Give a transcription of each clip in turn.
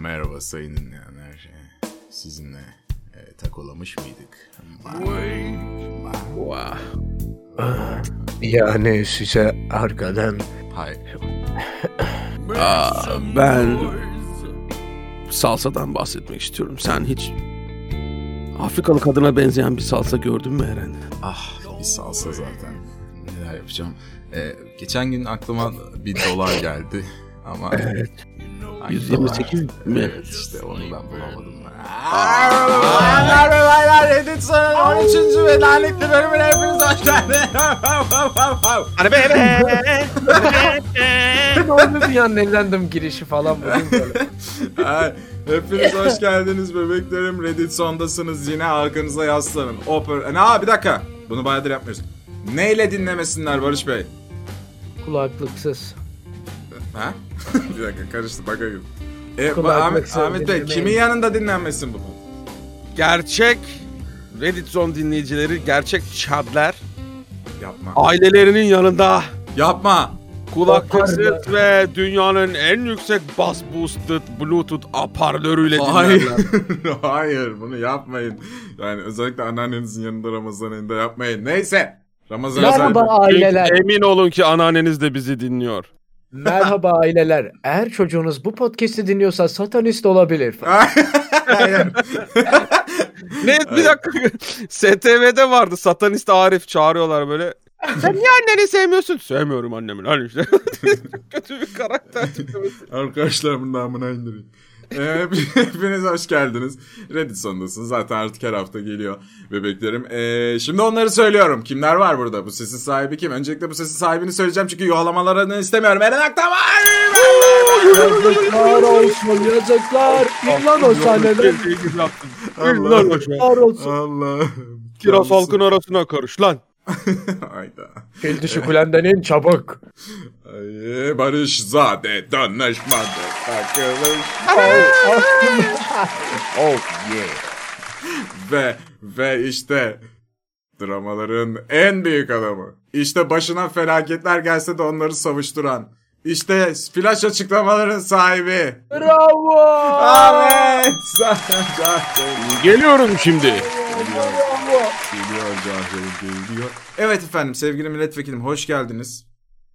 Merhaba sayın dinleyenler. Sizinle takolamış mıydık? Yani size arkadan... Hayır. Ben salsadan bahsetmek istiyorum. Sen hiç Afrikalı kadına benzeyen bir salsa gördün mü Eren? Bir salsa zaten. Neler yapacağım? Geçen gün aklıma $1 geldi. Ama... Evet. 128 mi? Evet işte onu ben bulamadım. Merhabalar Reddit'in 13. ve lanetli bölümüne hepiniz hoş geldiniz. Hani ne oldu bir an eğlendim girişi falan böyle. Hepiniz hoş geldiniz bebeklerim. Reddit sondasınız yine, arkanıza yaslanın. Bir dakika. Bunu bayağıdır yapmıyoruz. Neyle dinlemesinler Barış Bey? Kulaklıksız. Ha? Bir dakika karıştı bakayım. Ahmet Bey kimin yanında dinlenmesin bu? Gerçek Reddit Zone dinleyicileri, gerçek Chadler Yapma. ailelerinin yanında Yapma. kulaklıksız ve dünyanın en yüksek bass boosted Bluetooth hoparlörüyle dinlerler. Hayır bunu yapmayın. Yani özellikle anneannenizin yanında Ramazan ayında yapmayın. Neyse. Merhaba aileler. Emin olun ki anneanneniz de bizi dinliyor. Merhaba aileler. Eğer çocuğunuz bu podcast'i dinliyorsa satanist olabilir. Hayır. Ne bir dakika. STV'de vardı satanist Arif, çağırıyorlar böyle. Sen niye anneni sevmiyorsun? Sevmiyorum annemin. Hani işte. Kötü bir karakter. Arkadaşlar bunun namına indirin. Hepiniz hoş geldiniz. Reddit sondasınız. Zaten artık her hafta geliyor bebeklerim. Şimdi onları söylüyorum. Kimler var burada? Bu sesin sahibi kim? Öncelikle bu sesin sahibini söyleyeceğim çünkü yuvalamalarını istemiyorum. Eren Aktan var! Yazıklar olsun, yazıklar. İlan o sahneler. Allah. Kiraz halkın arasına karış lan. Hayda. Fil dişi kulenden in çabuk. Ay, Barışzade danışmadı. Takılış. Oh yeah. Ve işte dramaların en büyük adamı. İşte başına felaketler gelse de onları savuşturan. İşte flash açıklamaların sahibi. Bravo. Ahmet. Geliyorum şimdi. Geliyor Cahil. Evet efendim sevgili milletvekilim hoş geldiniz.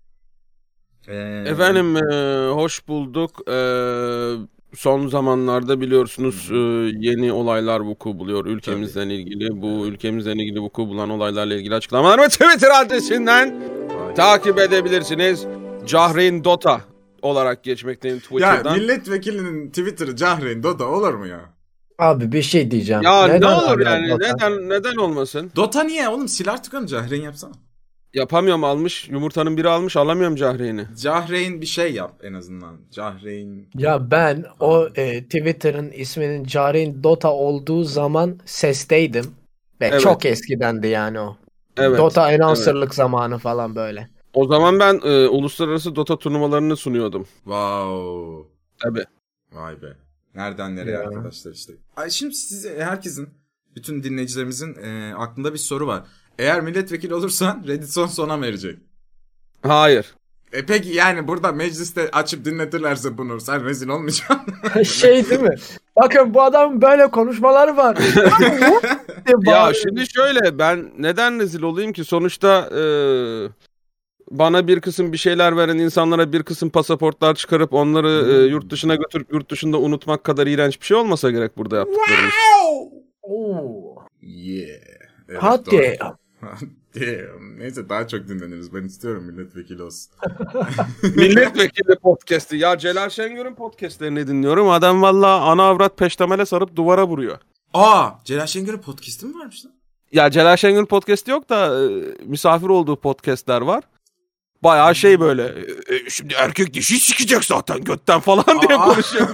Efendim hoş bulduk. Son zamanlarda biliyorsunuz yeni olaylar vuku buluyor ülkemizden ilgili. Bu ülkemizden ilgili vuku bulan olaylarla ilgili açıklamalarımı Twitter adresinden takip edebilirsiniz. Cahreyn Dota olarak geçmekteyim Twitter'dan. Ya milletvekilinin Twitter'ı Cahreyn Dota olur mu ya? Abi bir şey diyeceğim. Ya neden ne olur yani Dota? neden olmasın? Dota niye oğlum? Sil artık onu, Cahreyn yapsana. Yapamıyorum, almış. Yumurtanın biri almış, alamıyorum Cahreyn'i. Cahreyn bir şey yap en azından. Cahreyn. Ya ben o Twitter'ın isminin Cahreyn Dota olduğu zaman sesteydim. Ve Evet. çok eskidendi yani o. Evet. Dota announcer'lık zamanı falan böyle. O zaman ben uluslararası Dota turnuvalarını sunuyordum. Wow. Tabii. Vay be. Nereden nereye Ya. arkadaşlar işte. Ay şimdi size herkesin, bütün dinleyicilerimizin aklında bir soru var. Eğer milletvekili olursan Reddit sona verecek. Hayır. Peki yani burada mecliste açıp dinletirlerse bunu sen rezil olmayacaksın. Şey değil mi? Bakın bu adamın böyle konuşmaları var. Ya şimdi şöyle, ben neden rezil olayım ki? Sonuçta bana bir kısım bir şeyler veren insanlara bir kısım pasaportlar çıkarıp onları yurt dışına götürüp yurt dışında unutmak kadar iğrenç bir şey olmasa gerek burada yaptıklarımız. Oo. Yeah. Evet, Hot doğru. damn. Damn. Neyse daha çok dinleniriz. Ben istiyorum milletvekili olsun. Milletvekili podcast'i. Ya Celal Şengör'ün podcast'lerini dinliyorum. Adam valla ana avrat peştemele sarıp duvara vuruyor. Celal Şengör'ün podcast'i mi varmış lan? Ya Celal Şengör'ün podcast'i yok da misafir olduğu podcast'ler var. Bayağı şey böyle şimdi erkek dişi sikecek zaten götten falan diye konuşuyor.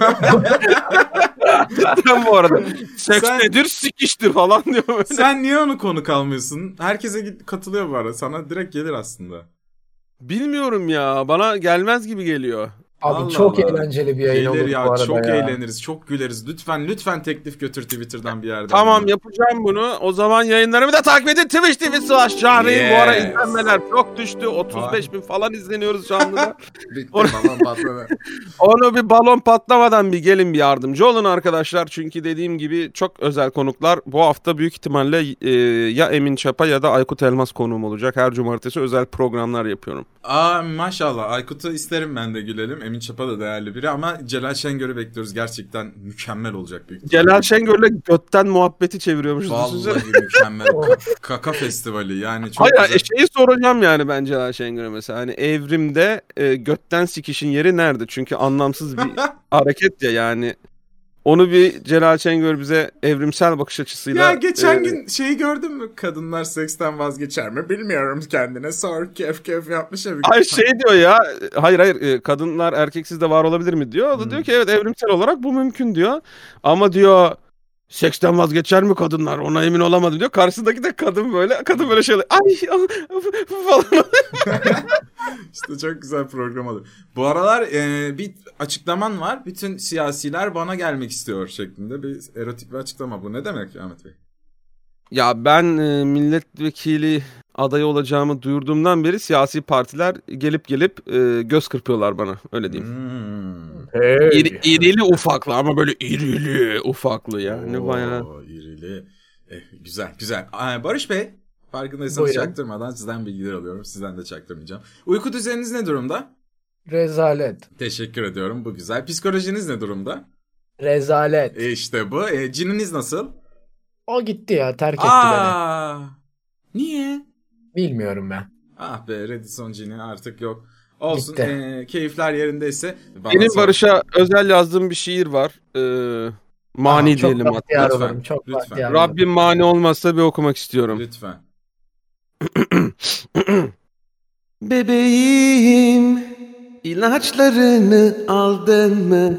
Cidden bu arada. Seks nedir sikiştir falan diyor böyle. Sen niye onu konuk almıyorsun? Herkese katılıyor bu arada. Sana direkt gelir aslında. Bilmiyorum ya, bana gelmez gibi geliyor. Abi Allah çok Allah. eğlenceli bir yayın Gelir olur ya, bu arada çok ya. eğleniriz, çok güleriz. Lütfen teklif götür Twitter'dan bir yerden. Tamam, yapacağım bunu. O zaman yayınlarımı da takip edin. Twitch TV/Cahreyn. Bu ara izlenmeler çok düştü. 35.000 falan izleniyoruz şu anda da. Bitti, balon patladı. Onu bir balon patlamadan bir gelin, bir yardımcı olun arkadaşlar. Çünkü dediğim gibi çok özel konuklar. Bu hafta büyük ihtimalle ya Emin Çapa ya da Aykut Elmas konuğum olacak. Her cumartesi özel programlar yapıyorum. Maşallah, Aykut'u isterim ben de, gülelim. Emin Çapa da değerli biri ama Celal Şengör'ü bekliyoruz. Gerçekten mükemmel olacak büyük ihtimalle. Celal Şengör'le götten muhabbeti çeviriyormuşuz. Vallahi mükemmel. Kaka festivali yani, çok Hayır, güzel. şeyi soracağım yani ben Celal Şengör'e mesela. Hani evrimde götten sikişin yeri nerede? Çünkü anlamsız bir hareket ya yani. Onu bir Celal Şengör bize evrimsel bakış açısıyla... Ya geçen gün şeyi gördün mü? Kadınlar seksten vazgeçer mi? Bilmiyorum, kendine sor. Kef yapmış ya. Ay şey diyor ya, hayır kadınlar erkeksiz de var olabilir mi diyor. O da diyor ki evet, evrimsel olarak bu mümkün diyor. Ama diyor seksten vazgeçer mi kadınlar, ona emin olamadım diyor. Karşısındaki de kadın böyle şey ay falan. İşte çok güzel program olur. Bu aralar bir açıklaman var. Bütün siyasiler bana gelmek istiyor şeklinde bir erotik bir açıklama. Bu ne demek Ahmet Bey? Ya ben milletvekili adayı olacağımı duyurduğumdan beri siyasi partiler gelip göz kırpıyorlar bana, öyle diyeyim. Hey. İrili ufaklı ama böyle irili ufaklı yani bayağı. İrili. Güzel. Barış Bey, farkındaysanız Buyurun. çaktırmadan sizden bilgiler alıyorum. Sizden de çaktırmayacağım. Uyku düzeniniz ne durumda? Rezalet. Teşekkür ediyorum, bu güzel. Psikolojiniz ne durumda? Rezalet. İşte bu. Cininiz nasıl? O gitti ya, terk etti beni. Niye? Bilmiyorum ben. Ah be, Redison cini artık yok. Olsun, Gitti. keyifler yerindeyse. Benim Barış'a özel yazdığım bir şiir var. Mani Çok diyelim hatta. bahtiyar Lütfen, olurum. Çok lütfen. bahtiyar olurum. Rabbim mani olmazsa bir okumak istiyorum. Lütfen. Bebeğim, ilaçlarını aldın mı?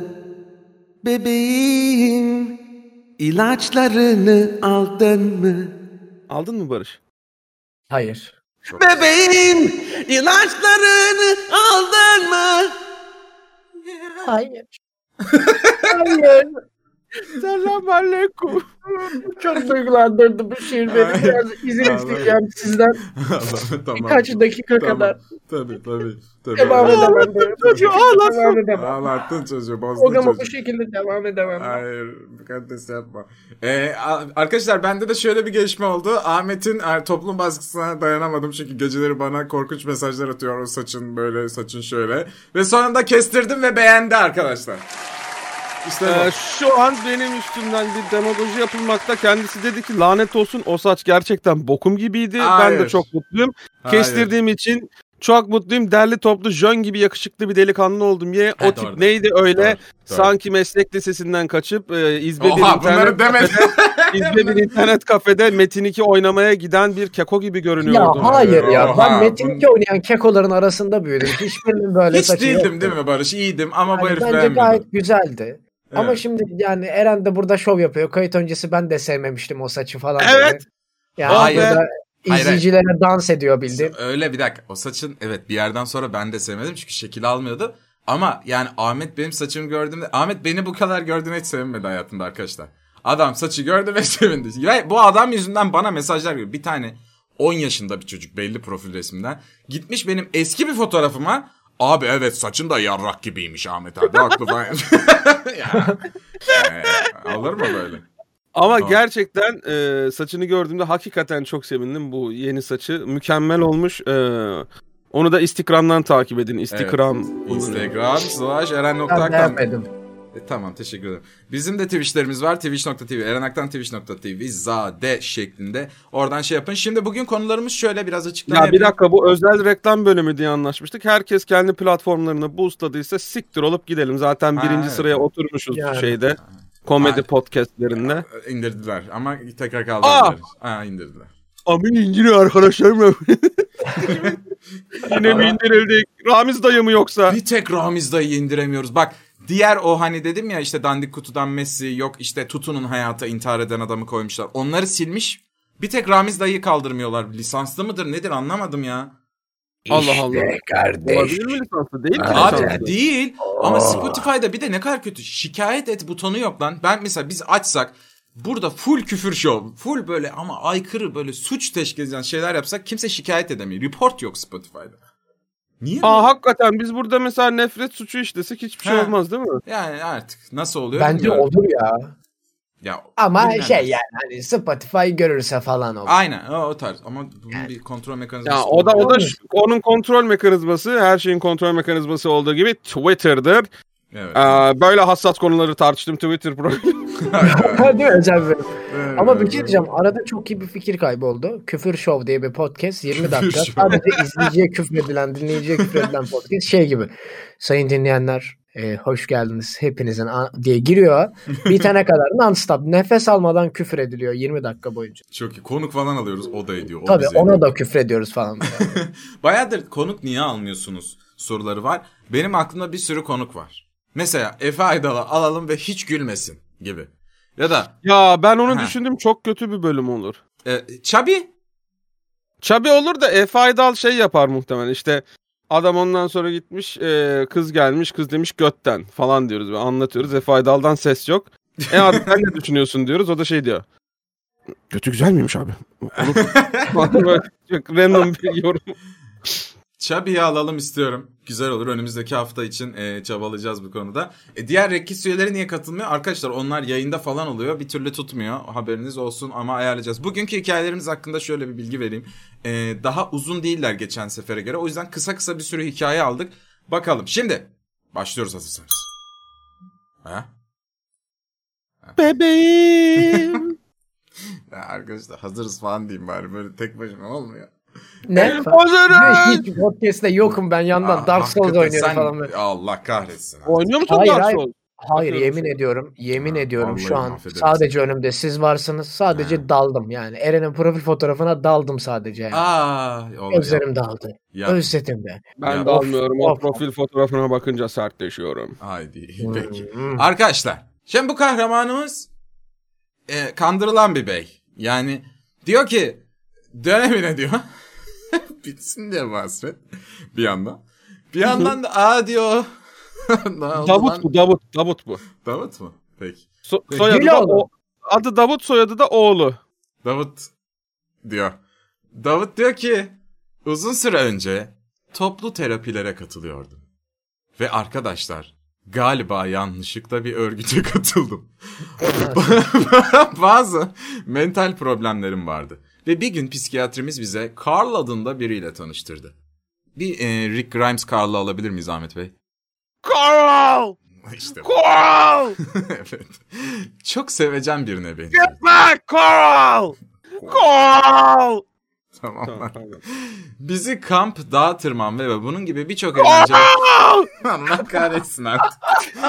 Bebeğim, ilaçlarını aldın mı? Aldın mı Barış? Hayır. Bebeğim, ilaçlarını aldın mı? Hayır. Hayır. Selamünaleyküm. Çok duygulandırdı bu şiir beni. Biraz izin isteyeceğim sizden. Tamam. Birkaç dakika kadar. Tabii. Devam edemem. Çocuğu ağlasın. Devam edemem. Ağlattın çocuğu, bozdun Programa çocuğu. bu şekilde devam edemem. Hayır, mukaddes yapma. Arkadaşlar, bende de şöyle bir gelişme oldu. Ahmet'in toplum baskısına dayanamadım çünkü geceleri bana korkunç mesajlar atıyor. O saçın böyle, saçın şöyle. Ve sonunda kestirdim ve beğendi arkadaşlar. İşte bu. Şu an benim üstümden bir demagoji yapılmakta. Kendisi dedi ki lanet olsun, o saç gerçekten bokum gibiydi. Hayır. Ben de çok mutluyum. Hayır. Kestirdiğim için çok mutluyum. Derli toplu jön gibi yakışıklı bir delikanlı oldum. O tip doğru. neydi öyle? Doğru. Sanki meslek lisesinden kaçıp İzbe Oha, bunları demedin. bir internet kafede Metin 2 oynamaya giden bir keko gibi Ya görünüyordum. hayır ya. Oha, Ben Metin 2 oynayan kekoların arasında büyüdüm. Hiçbirinin böyle Hiç saçı değildim yoktu. değil mi Barış? İyiydim ama bu Yani herif bence beğenmedi. gayet güzeldi. Ama Evet. şimdi yani Eren de burada şov yapıyor. Kayıt öncesi ben de sevmemiştim o saçı falan. Evet. Dedi. Yani Hayır. burada Hayır. izleyicilere dans ediyor bildiğin. Öyle, bir dakika. O saçın, evet, bir yerden sonra ben de sevmedim çünkü şekil almıyordu. Ama yani Ahmet benim saçımı gördüğümde, Ahmet beni bu kadar gördüğüne hiç sevinmedi hayatında arkadaşlar. Adam saçı gördü ve sevindi. Ve bu adam yüzünden bana mesajlar geliyor. Bir tane 10 yaşında bir çocuk, belli profil resimden, gitmiş benim eski bir fotoğrafıma, abi evet saçın da yarrak gibiymiş Ahmet abi, haklı falan. Alır mı böyle? Ama Tamam. gerçekten saçını gördüğümde hakikaten çok sevindim. Bu yeni saçı mükemmel olmuş. Onu da Instagram'dan takip edin. Instagram. Instagram/Eren Ben Aktan. beğenmedim. Tamam, teşekkür ederim. Bizim de Twitch'lerimiz var. Twitch.tv, Eren Aktan Twitch.tv, Zade şeklinde. Oradan şey yapın. Şimdi bugün konularımız şöyle, biraz açıklama Ya bir yapayım. dakika, bu özel reklam bölümü diye anlaşmıştık. Herkes kendi platformlarını boostladıysa siktir olup gidelim. Zaten birinci evet. sıraya oturmuşuz Yani. şeyde. Komedi Ha. podcastlerinde. İndirdiler ama tekrar kaldırdılar. İndirdiler. Amin indiriyor arkadaşlarım. Yine mi indirildik? Ramiz dayı mı yoksa? Bir tek Ramiz dayıyı indiremiyoruz. Bak, diğer o hani dedim ya işte dandik kutudan Messi, yok işte Tutu'nun hayata intihar eden adamı koymuşlar. Onları silmiş. Bir tek Ramiz dayıyı kaldırmıyorlar. Lisanslı mıdır nedir anlamadım ya. Allah Allah. İşte kardeş. Olabilir mi lisanslı? Değil ki Abi lisanslı. değil. Ama Spotify'da bir de ne kadar kötü. Şikayet et butonu yok lan. Ben mesela biz açsak burada full küfür show. Full böyle ama aykırı böyle suç teşkil eden şeyler yapsak kimse şikayet edemiyor. Report yok Spotify'da. Niye? Hakikaten biz burada mesela nefret suçu işlesek hiçbir şey olmaz değil mi? Yani artık nasıl oluyor Bence bilmiyorum. olur ya. Ya, Ama bilmem. yani hani Spotify görürse falan olur. Aynen o tarz ama bunun bir kontrol mekanizması. Ya o da onun kontrol mekanizması, her şeyin kontrol mekanizması olduğu gibi Twitter'dır. Evet. Böyle hassas konuları tartıştım Twitter profili. Değil mi hocam? Evet, Ama bir evet. şey diyeceğim. Arada çok iyi bir fikir kayboldu. Küfür Show diye bir podcast 20 dakika. Küfür Show. Sadece izleyiciye küfredilen, dinleyiciye küfredilen podcast. Şey gibi. Sayın dinleyenler hoş geldiniz hepinizin diye giriyor. Bitene kadar non-stop nefes almadan küfür ediliyor 20 dakika boyunca. Çok iyi. Konuk falan alıyoruz. O da ediyor. O Tabii bize ona ediyor. da küfrediyoruz falan. Bayağıdır konuk niye almıyorsunuz soruları var. Benim aklımda bir sürü konuk var. Mesela Efe Aydal'ı alalım ve hiç gülmesin gibi. Ya da Ya ben onu düşündüm, çok kötü bir bölüm olur. Çabi. Çabi olur da Efe Aydal şey yapar muhtemelen, işte adam ondan sonra gitmiş, kız gelmiş, kız demiş götten falan diyoruz ve anlatıyoruz. Efe Aydal'dan ses yok. Abi sen ne düşünüyorsun diyoruz, o da şey diyor. Götü güzel miymiş abi? Olur. Çok random bir yorum. Çabi'yi alalım istiyorum. Güzel olur. Önümüzdeki hafta için çabalayacağız bu konuda. Diğer Rekkis üyeleri niye katılmıyor? Arkadaşlar onlar yayında falan oluyor. Bir türlü tutmuyor. Haberiniz olsun ama ayarlayacağız. Bugünkü hikayelerimiz hakkında şöyle bir bilgi vereyim. Daha uzun değiller geçen sefere göre. O yüzden kısa kısa bir sürü hikaye aldık. Bakalım. Şimdi başlıyoruz hazırsanız. Bebeğim. Ya arkadaşlar hazırız falan diyeyim bari. Böyle tek başıma olmuyor. Ne? Hazırız. Hiç podcast'te yokum ben yandan Dark Souls Hakikaten oynuyorum sen, falan böyle. Allah kahretsin. Oynuyor musun Hayır, Dark hayır. Souls? Hayır Bakıyorum. yemin ediyorum vallahi şu an mahvederim sadece önümde siz varsınız. Sadece daldım yani. Eren'in profil fotoğrafına daldım sadece yani. Gözlerim daldı. Özledim de. Ben Ya, de almıyorum. O of. profil fotoğrafına bakınca sertleşiyorum. Haydi peki. Arkadaşlar şimdi bu kahramanımız kandırılan bir bey. Yani diyor ki dönemine diyor. Bitsin diye bahset. Bir yandan. Bir yandan da diyor. Davut bu. Davut bu. Davut mu? Peki. Soyadı da adı Davut, soyadı da oğlu. Davut diyor. Davut diyor ki uzun süre önce toplu terapilere katılıyordum. Ve arkadaşlar galiba yanlışlıkla bir örgüte katıldım. Bazı mental problemlerim vardı. Ve bir gün psikiyatrimiz bize Carl adında biriyle tanıştırdı. Bir Rick Grimes Carl'ı alabilir miyiz Ahmet Bey? Carl! İşte Carl! evet. Çok sevecen birine benziyor. Get back Carl! Carl! Tamam. Bizi kamp, dağ tırmanma ve bunun gibi birçok eğlenceli... Allah kahretsin artık.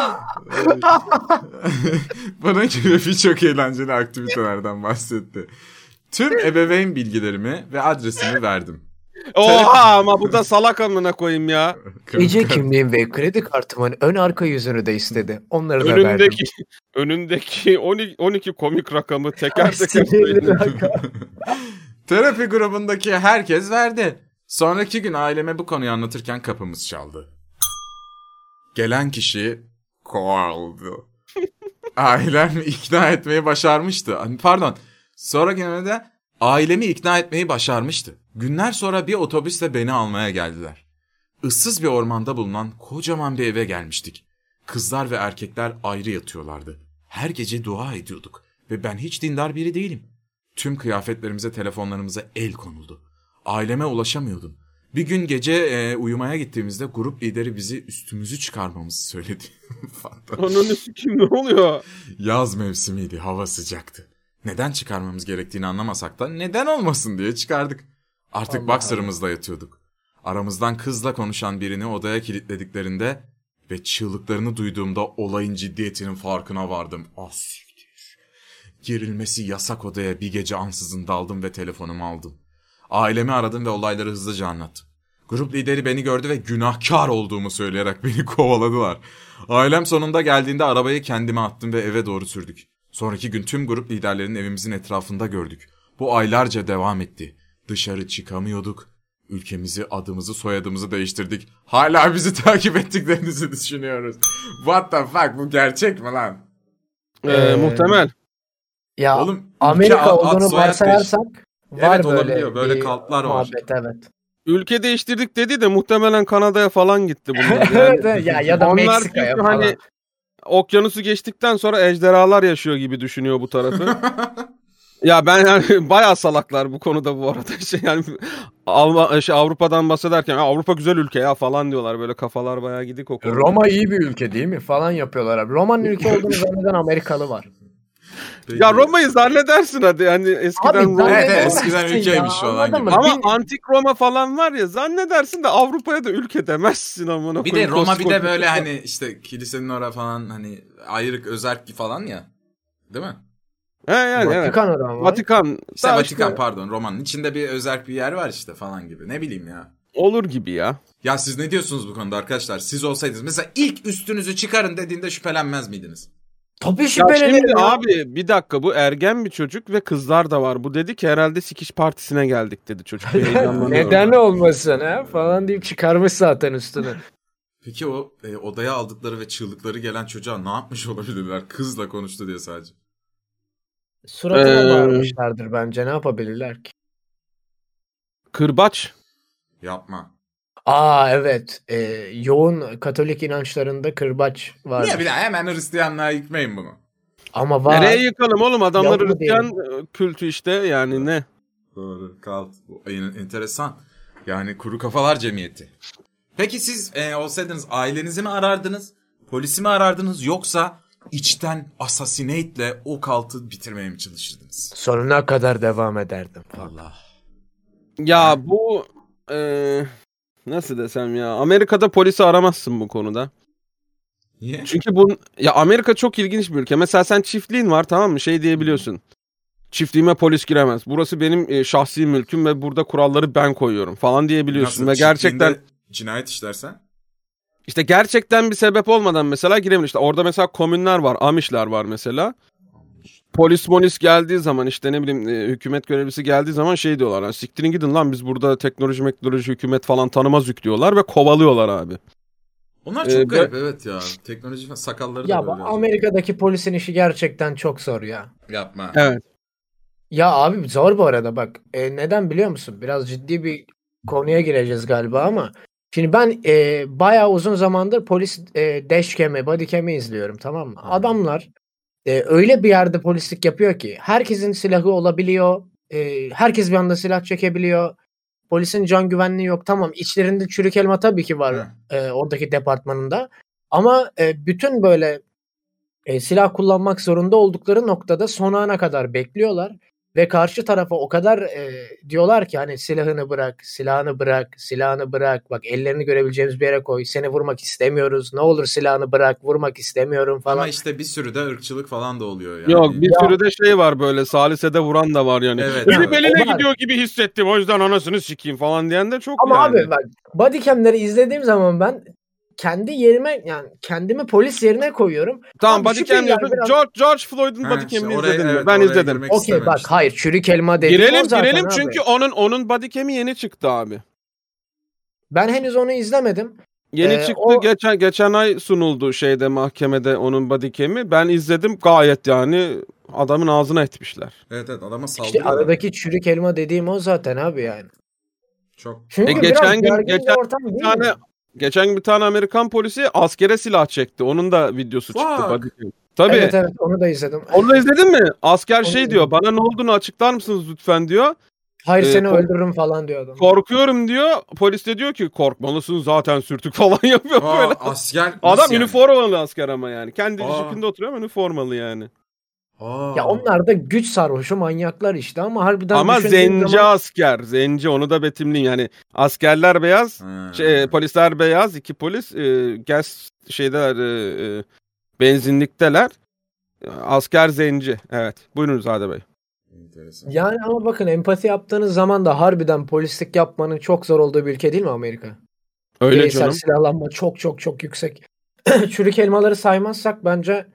Bunun gibi birçok eğlenceli aktivitelerden bahsetti. Tüm ebeveyn bilgilerimi ve adresimi verdim. Oha ama bu da salak amına koyayım ya. Gece kimliğim ve kredi kartımın ön arka yüzünü de istedi. Onları da verdim. Önündeki 12 komik rakamı teker teker söyledi. Terapi grubundaki herkes verdi. Sonraki gün aileme bu konuyu anlatırken kapımız çaldı. Gelen kişi Carl'dı. Ailemi ikna etmeyi başarmıştı. Sonra gene de ailemi ikna etmeyi başarmıştı. Günler sonra bir otobüsle beni almaya geldiler. Issız bir ormanda bulunan kocaman bir eve gelmiştik. Kızlar ve erkekler ayrı yatıyorlardı. Her gece dua ediyorduk ve ben hiç dindar biri değilim. Tüm kıyafetlerimize, telefonlarımıza el konuldu. Aileme ulaşamıyordum. Bir gün gece uyumaya gittiğimizde grup lideri bizi üstümüzü çıkarmamızı söyledi. Ananı sikeyim, ne oluyor? Yaz mevsimiydi, hava sıcaktı. Neden çıkarmamız gerektiğini anlamasak da neden olmasın diye çıkardık. Artık boxer'ımızla yatıyorduk. Aramızdan kızla konuşan birini odaya kilitlediklerinde ve çığlıklarını duyduğumda olayın ciddiyetinin farkına vardım. Siktir. Girilmesi yasak odaya bir gece ansızın daldım ve telefonumu aldım. Ailemi aradım ve olayları hızlıca anlattım. Grup lideri beni gördü ve günahkar olduğumu söyleyerek beni kovaladılar. Ailem sonunda geldiğinde arabayı kendime attım ve eve doğru sürdük. Sonraki gün tüm grup liderlerini evimizin etrafında gördük. Bu aylarca devam etti. Dışarı çıkamıyorduk ülkemizi, adımızı, soyadımızı değiştirdik. Hala bizi takip ettiklerinizi düşünüyoruz. What the fuck, bu gerçek mi lan? Muhtemel. Ya Oğlum, Amerika ülke, ad, olduğunu soyad varsayarsak var Evet, olabiliyor. Böyle bir kaltlar var. muhabbet, evet. Ülke değiştirdik dedi de muhtemelen Kanada'ya falan gitti bunlar. Yani Evet, evet. Ya da onlar Meksika'ya çünkü falan. hani okyanusu geçtikten sonra ejderhalar yaşıyor gibi düşünüyor bu tarafı. Ya ben yani bayağı salaklar bu konuda bu arada. Yani Avrupa'dan bahsederken Avrupa güzel ülke ya falan diyorlar. Böyle kafalar bayağı gidik o konuda. Roma iyi bir ülke değil mi falan yapıyorlar abi. Roma'nın ülke olduğunu zanneden Amerikalı var. Peki. Ya Roma'yı zannedersin hadi. Yani eskiden Abi, Roma... Evet, zannedemezsin eskiden ya, ülkeymiş falan anladın gibi. mı? Ama antik Roma falan var ya zannedersin de Avrupa'ya da ülke demezsin amına Bir koyayım. de Roma bir de Koskoca- böyle hani işte kilisenin orada falan hani ayrık özerk falan ya. Değil mi? He yani evet. Vatikan Roma. Vatikan. İşte Daha Vatikan işte pardon, Roma'nın içinde bir özerk bir yer var işte falan gibi. Ne bileyim ya. olur gibi ya. Ya siz ne diyorsunuz bu konuda arkadaşlar? Siz olsaydınız mesela ilk üstünüzü çıkarın dediğinde şüphelenmez miydiniz? Tabii Ya şüphelenerim şimdi ya. abi bir dakika bu ergen bir çocuk ve kızlar da var. Bu dedi ki herhalde sikiş partisine geldik dedi çocuk. Heyecanlanıyor. Neden olmasın ha falan deyip çıkarmış zaten üstüne. Peki o odaya aldıkları ve çığlıkları gelen çocuğa ne yapmış olabilirler? Kızla konuştu diye sadece. Suratına Ee, bağırmışlardır bence, ne yapabilirler ki? Kırbaç. Yapma. Aa evet, yoğun Katolik inançlarında kırbaç var. Niye bir daha hemen Hristiyanlığa yıkmayın bunu? Ama var. Nereye yıkalım oğlum adamlar Yok mu Hristiyan kültü işte yani ne? Doğru. Kalt. Bu enteresan. Yani kuru kafalar cemiyeti. Peki siz olsaydınız ailenizi mi arardınız? Polisi mi arardınız? Yoksa içten assassinate'le o kaltı bitirmeye mi çalışırdınız? Sonuna kadar devam ederdim. Allah. Ya bu nasıl desem ya Amerika'da polisi aramazsın bu konuda. Niye? Çünkü ya Amerika çok ilginç bir ülke. Mesela sen çiftliğin var tamam mı? Şey diyebiliyorsun. Çiftliğime polis giremez. Burası benim şahsi mülküm ve burada kuralları ben koyuyorum falan diyebiliyorsun. Nasıl? Ve gerçekten Çiftliğinde cinayet işlersen? işte gerçekten bir sebep olmadan mesela girebilir. İşte orada mesela komünler var, Amişler var mesela. Polis geldiği zaman işte ne bileyim hükümet görevlisi geldiği zaman şey diyorlar. Yani, siktirin gidin lan biz burada teknoloji hükümet falan tanımaz diyorlar ve kovalıyorlar abi. Onlar çok garip evet ya. Teknoloji sakalları Ya da böyle. Amerika'daki polisin işi gerçekten çok zor ya. Yapma. Evet. Ya abi zor bu arada bak. Neden biliyor musun? Biraz ciddi bir konuya gireceğiz galiba ama. Şimdi ben bayağı uzun zamandır polis dashcam'i, bodycam'i izliyorum, tamam mı? Adamlar öyle bir yerde polislik yapıyor ki herkesin silahı olabiliyor. Herkes bir anda silah çekebiliyor. Polisin can güvenliği yok. Tamam, içlerinde çürük elma tabii ki var oradaki departmanında. Ama bütün böyle silah kullanmak zorunda oldukları noktada son ana kadar bekliyorlar. Ve karşı tarafa o kadar diyorlar ki hani silahını bırak, silahını bırak, silahını bırak. Bak ellerini görebileceğimiz bir yere koy. Seni vurmak istemiyoruz. Ne olur silahını bırak, vurmak istemiyorum falan. Ama işte bir sürü de ırkçılık falan da oluyor yani. Yok bir sürü de şey var böyle salisede vuran da var yani. Evet, Elim evet. eline gidiyor gibi hissettim o yüzden anasını sikeyim falan diyen de çok Ama yani. abi bak bodycam'leri izlediğim zaman ben kendi yerime yani kendimi polis yerine koyuyorum. Tamam Abi bodycam şüpheliler diyorsun. biraz- George Floyd'un Ha, bodycam'ini işte oraya, izledin mi? evet, Ben oraya izledim. girmek Okey bak istememiştim. hayır çürük elma dediğim o zaten Girelim abi. çünkü onun bodycam'i yeni çıktı abi. Ben henüz onu izlemedim. Yeni çıktı o- geçen ay sunuldu şeyde mahkemede onun bodycam'i. Ben izledim gayet yani adamın ağzına etmişler. Evet adama İşte saldırıyorlar. aradaki çürük elma dediğim o zaten abi yani. Çok. Çünkü geçen biraz gün- gergin geçen bir ortam değil mi? Geçen bir tane Amerikan polisi askere silah çekti. Onun da videosu çıktı Fuck. bodycam. Tabii. Evet onu da izledim. Onu da izledin mi? Asker Onu şey izledim. diyor. Bana ne olduğunu açıklar mısınız lütfen diyor. Hayır seni Ko- öldürürüm falan diyor adam. Korkuyorum diyor. Polis de diyor ki korkmalısın zaten sürtük falan yapıyor böyle. Asker Adam nasıl yani? üniformalı asker ama yani. Kendi Aa. jipinde oturuyor ama üniformalı yani. Ya onlar da güç sarhoşu manyaklar işte ama harbiden Ama düşündüğün zenci zaman asker. Zenci onu da betimleyin. Yani askerler beyaz. Ha. Polisler beyaz. İki polis gaz şeydeler benzinlikteler. Asker zenci. Evet. Buyurun Zade Bey. Enteresan. yani ama bakın empati yaptığınız zaman da harbiden polislik yapmanın çok zor olduğu bir ülke değil mi Amerika? Öyle Bireysel canım. silahlanma çok yüksek. Çürük elmaları saymazsak bence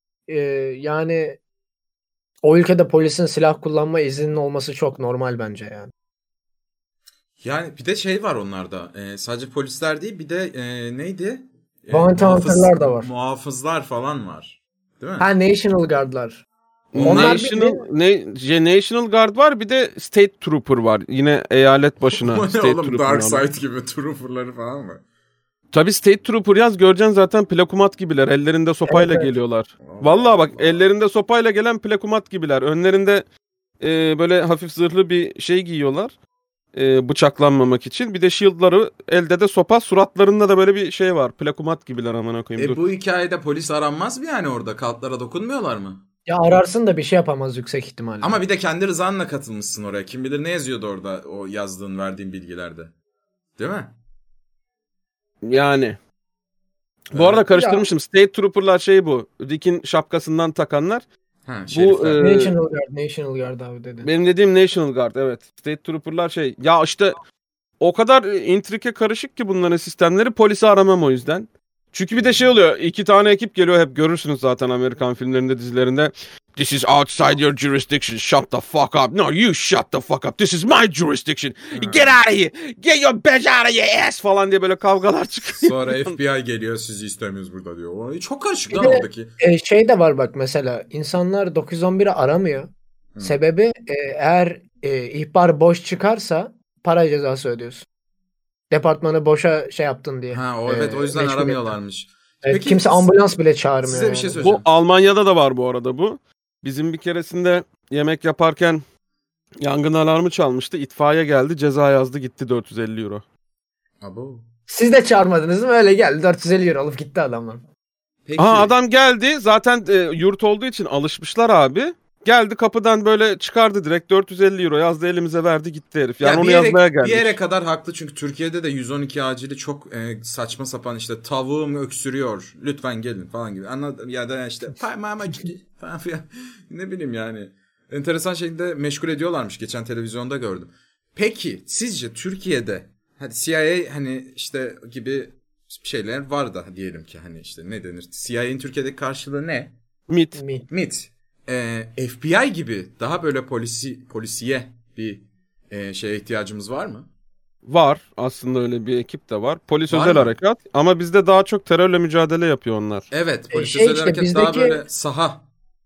yani o ülkede polisin silah kullanma izninin olması çok normal bence yani. Yani bir de şey var onlarda. Sadece polisler değil, bir de neydi? Bounty hunter'lar da var. Muhafızlar falan var. Değil mi? Ha, National Guard'lar. Onlar National Guard var, bir de State Trooper var. Yine eyalet başına. O ne State oğlum, Trooper Dark var. Side gibi trooperları falan mı? Tabii State Trooper yaz, göreceksin zaten plakumat gibiler. Ellerinde sopayla Evet. geliyorlar. Vallahi bak, ellerinde sopayla gelen plakumat gibiler. Önlerinde böyle hafif zırhlı bir şey giyiyorlar. Bıçaklanmamak için. Bir de shield'ları, elde de sopa, suratlarında da böyle bir şey var. Plakumat gibiler, amına koyayım. Dur. Bu hikayede polis aranmaz mı yani orada? Kaltlara dokunmuyorlar mı? Ya ararsın da bir şey yapamaz yüksek ihtimalle. Ama bir de kendi rızanla katılmışsın oraya. Kim bilir ne yazıyordu orada o yazdığın, verdiğin bilgilerde. Değil mi? Yani. Bu arada karıştırmışım. State Trooper'lar şey bu. Rick'in şapkasından takanlar. Ha, Bu şerifler. National Guard abi dedi. benim dediğim National Guard, evet. State Trooper'lar şey. Ya işte o kadar intrike karışık ki bunların sistemleri, polisi aramam o yüzden. Çünkü bir de şey oluyor. 2 tane ekip geliyor, hep görürsünüz zaten Amerikan filmlerinde, dizilerinde. This is outside your jurisdiction. Shut the fuck up. No, you shut the fuck up. This is my jurisdiction. Get out of here. Get your bitch out of your ass falan diye böyle kavgalar çıkıyor. Sonra FBI geliyor, sizi istemiyoruz burada diyor. O çok karışık Bir lan de oradaki. Şey de var bak, mesela insanlar 911'i aramıyor. Sebebi eğer ihbar boş çıkarsa para cezası ödüyorsun. Departmanı boşa şey yaptın diye. Ha, evet, o yüzden meşgul aramıyorlarmış. Peki, kimse ambulans bile çağırmıyor. Size bir şey söyleyeceğim. Bu Almanya'da da var bu arada bu. Bizim bir keresinde yemek yaparken yangın alarmı çalmıştı. İtfaiye geldi, ceza yazdı, gitti 450 euro. Abo. Siz de çağırmadınız mı? Öyle geldi 450 euro alıp gitti adamlar. Peki. Adam geldi zaten, yurt olduğu için alışmışlar abi. Geldi kapıdan böyle çıkardı, direkt 450 euro yazdı, elimize verdi, gitti herif. Yani onu yazmaya geldi. Bir yere kadar haklı, çünkü Türkiye'de de 112 acili çok saçma sapan, işte tavuğum öksürüyor lütfen gelin falan gibi. Anladım ya da işte parmağıma falan filan. Ne bileyim yani. Enteresan şekilde meşgul ediyorlarmış, geçen televizyonda gördüm. Peki sizce Türkiye'de hadi CIA hani işte gibi şeyler var da diyelim ki, hani işte ne denir? CIA'nin Türkiye'deki karşılığı ne? MIT. FBI gibi daha böyle polisiye bir şeye ihtiyacımız var mı? Var. Aslında öyle bir ekip de var. Polis Var özel mı? harekat. Ama bizde daha çok terörle mücadele yapıyor onlar. Evet. Polis Şey özel işte hareket bizdeki- daha böyle saha.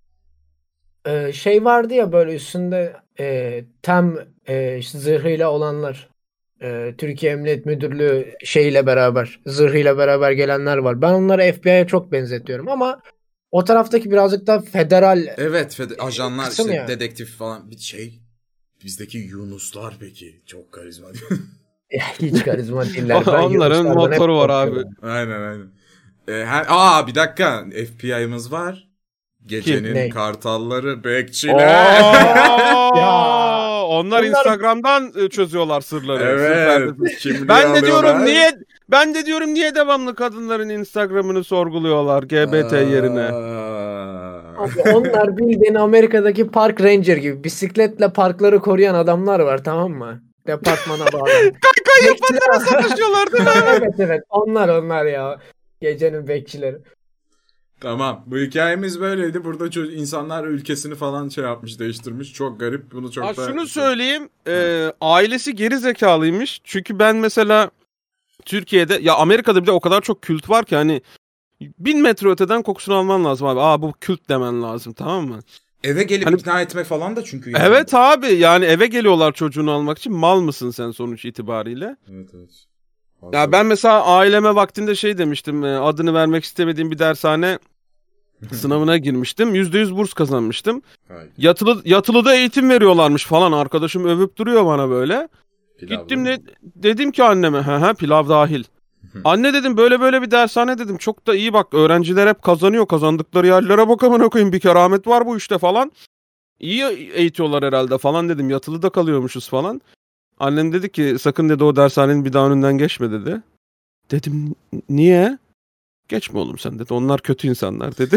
Şey vardı ya, böyle üstünde tam işte zırhıyla olanlar. Türkiye Emniyet Müdürlüğü şeyle beraber, zırhıyla beraber gelenler var. Ben onları FBI'ye çok benzetiyorum ama o taraftaki birazcık da federal. Evet. Ajanlar Kısım işte ya. dedektif falan bir şey. Bizdeki Yunuslar peki çok karizmatik. Hiç karizma değiller. Ben Onların Yunuslardan hep motoru var abi. korkuyorum. Aynen. Bir dakika, FBI'mız var. Gecenin Ne? kartalları, bekçiler. Ya. Onlar Bunlar- Instagram'dan çözüyorlar sırları. Evet. Ben de diyorum niye devamlı kadınların Instagram'ını sorguluyorlar LGBT yerine. Abi onlar bildiğin Amerika'daki park ranger gibi bisikletle parkları koruyan adamlar var, tamam mı? Departmana bağlı. Kanka yapanlara sataşıyorlar değil mi? Evet onlar ya. Gecenin bekçileri. Tamam. Bu hikayemiz böyleydi. Burada insanlar ülkesini falan şey yapmış, değiştirmiş. Çok garip. Bunu çok da... Şunu söyleyeyim. Ailesi geri zekalıymış. Çünkü ben mesela Türkiye'de, ya Amerika'da bir de o kadar çok kült var ki hani 1000 metre öteden kokusunu alman lazım abi. Bu kült demen lazım, tamam mı? Eve gelip Hani- ikna etme falan da çünkü. Yani. Evet abi, yani eve geliyorlar çocuğunu almak için. Mal mısın sen sonuç itibariyle? Evet. Ya ben mesela aileme vaktinde şey demiştim. Adını vermek istemediğim bir dershane sınavına girmiştim. %100 burs kazanmıştım. Hayır. Yatılıda eğitim veriyorlarmış falan. Arkadaşım övüp duruyor bana böyle. Pilav Gittim değil mi? dedim ki anneme, pilav dahil. Anne dedim, böyle bir dershane dedim. Çok da iyi bak, öğrenciler hep kazanıyor. Kazandıkları yerlere bak, amına koyayım, bir keramet var bu işte falan. İyi eğitiyorlar herhalde falan dedim. Yatılı da kalıyormuşuz falan. Annem dedi ki sakın dedi o dershanenin bir daha önünden geçme dedi. Dedim niye? Geçme oğlum sen dedi. Onlar kötü insanlar dedi.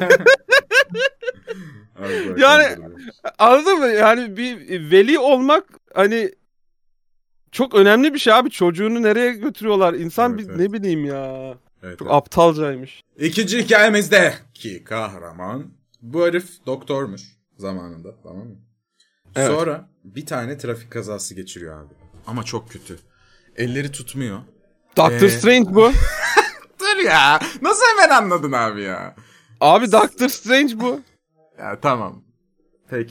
Yani anladın mı? Yani bir veli olmak hani çok önemli bir şey abi. Çocuğunu nereye götürüyorlar? İnsan Evet. ne bileyim ya. Evet. Çok aptalcaymış. İkinci hikayemizde ki kahraman bu herif doktormuş zamanında, tamam mı? Evet. Sonra bir tane trafik kazası geçiriyor abi. ama çok kötü. Elleri tutmuyor. Doctor Strange bu. Dur ya. Nasıl hemen anladın abi ya? Abi Doctor Strange bu. Ya tamam. Peki.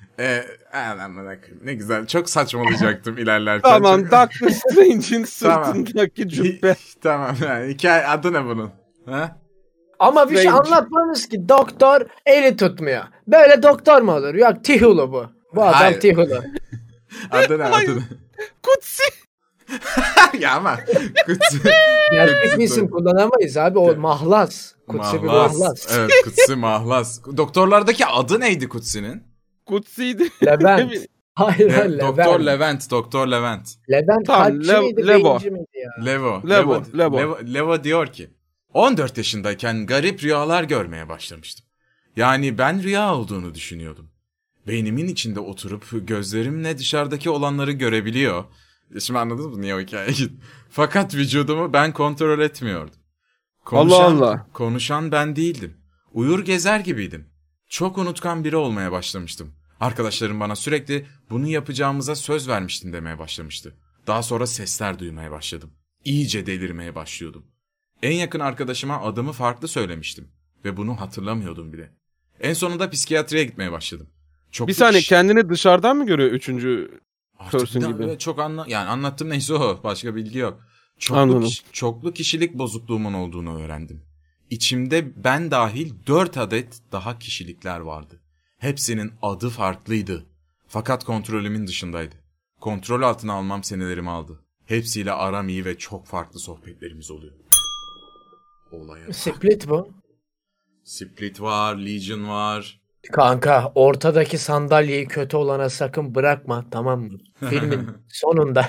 Ne güzel. Çok saçmalayacaktım ilerlerken. Tamam, çok... Doctor Strange'in sırtındaki cübbe. Tamam. Yani hikaye adı ne bunun? Ha? Ama bir şey anlatmanız ki doktor eli tutmuyor. Böyle doktor mu olur? Yok, Tihulu bu. Bu adam Hayır. Tihulu. Adı ne? Adı ne? Kutsi. Ya ama Kutsi. Gerçek bir isim kullanamayız abi. O mahlas. Kutsi bir mahlas. Evet, Kutsi mahlas. Doktorlardaki adı neydi Kutsi'nin? Kutsi'ydi. Levent. Hayır Levent. Doktor Levent. Levent Tamam, kalpçi miydi, Levo. beyinci miydi ya? Levo diyor ki 14 yaşındayken garip rüyalar görmeye başlamıştım. Yani ben rüya olduğunu düşünüyordum. Beynimin içinde oturup gözlerimle dışarıdaki olanları görebiliyor. Şimdi anladınız mı niye o hikaye git? Fakat vücudumu ben kontrol etmiyordum. Allah. Konuşan ben değildim. Uyur gezer gibiydim. Çok unutkan biri olmaya başlamıştım. Arkadaşlarım bana sürekli bunu yapacağımıza söz vermiştin demeye başlamıştı. Daha sonra sesler duymaya başladım. İyice delirmeye başlıyordum. En yakın arkadaşıma adımı farklı söylemiştim. Ve bunu hatırlamıyordum bile. En sonunda psikiyatriye gitmeye başladım. Bir saniye, kendini dışarıdan mı görüyor üçüncü person Artık gibi? çok yani anlattığım neyse o. Başka bilgi yok. Çoklu kişilik bozukluğumun olduğunu öğrendim. İçimde ben dahil 4 adet daha kişilikler vardı. Hepsinin adı farklıydı. Fakat kontrolümün dışındaydı. Kontrol altına almam senelerimi aldı. Hepsiyle aram iyi ve çok farklı sohbetlerimiz oluyor. Olaya. Split bu. Split var, Legion var. Kanka ortadaki sandalyeyi kötü olana sakın bırakma, tamam mı? Filmin sonunda.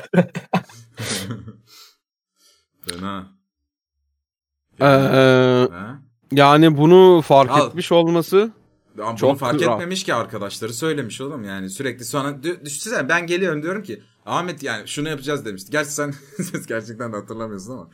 Fena. Yani bunu fark etmiş olması ama çok bunu fark rahat. etmemiş ki, arkadaşları söylemiş oğlum, yani sürekli sonra düşünsene ben geliyorum diyorum ki Ahmet yani şunu yapacağız demişti. Gerçi sen gerçekten de hatırlamıyorsun ama.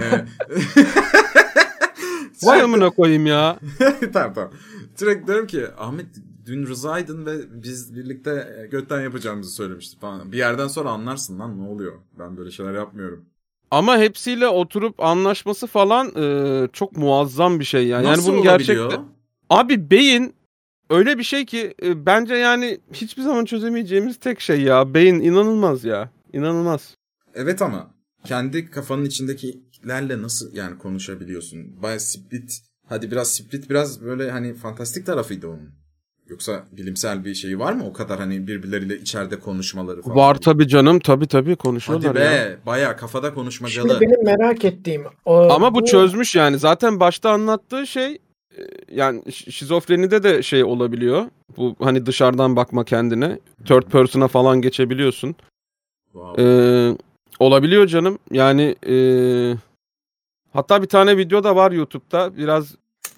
Vay amına koyayım ya. Tamam. Sürekli diyorum ki Ahmet dün Rıza'ydın ve biz birlikte götten yapacağımızı söylemiştik falan. Bir yerden sonra anlarsın lan ne oluyor. Ben böyle şeyler yapmıyorum. Ama hepsiyle oturup anlaşması falan çok muazzam bir şey yani. Nasıl yani bunu olabiliyor? gerçekten. Abi beyin öyle bir şey ki bence yani hiçbir zaman çözemeyeceğimiz tek şey ya. Beyin inanılmaz ya. İnanılmaz. Evet ama kendi kafanın içindekilerle nasıl yani konuşabiliyorsun? Bayağı split. Hadi biraz split, biraz böyle hani fantastik tarafıydı onun. Yoksa bilimsel bir şeyi var mı? O kadar hani birbirleriyle içeride konuşmaları falan. Var tabii canım. Tabii konuşuyorlar. Hadi be ya. bayağı kafada konuşmacalı. Şimdi benim merak ettiğim. Ama bu çözmüş yani. Zaten başta anlattığı şey yani şizofrenide de şey olabiliyor. Bu hani dışarıdan bakma kendine. Third person'a falan geçebiliyorsun. Wow. Olabiliyor canım. Yani hatta bir tane video da var YouTube'da. Biraz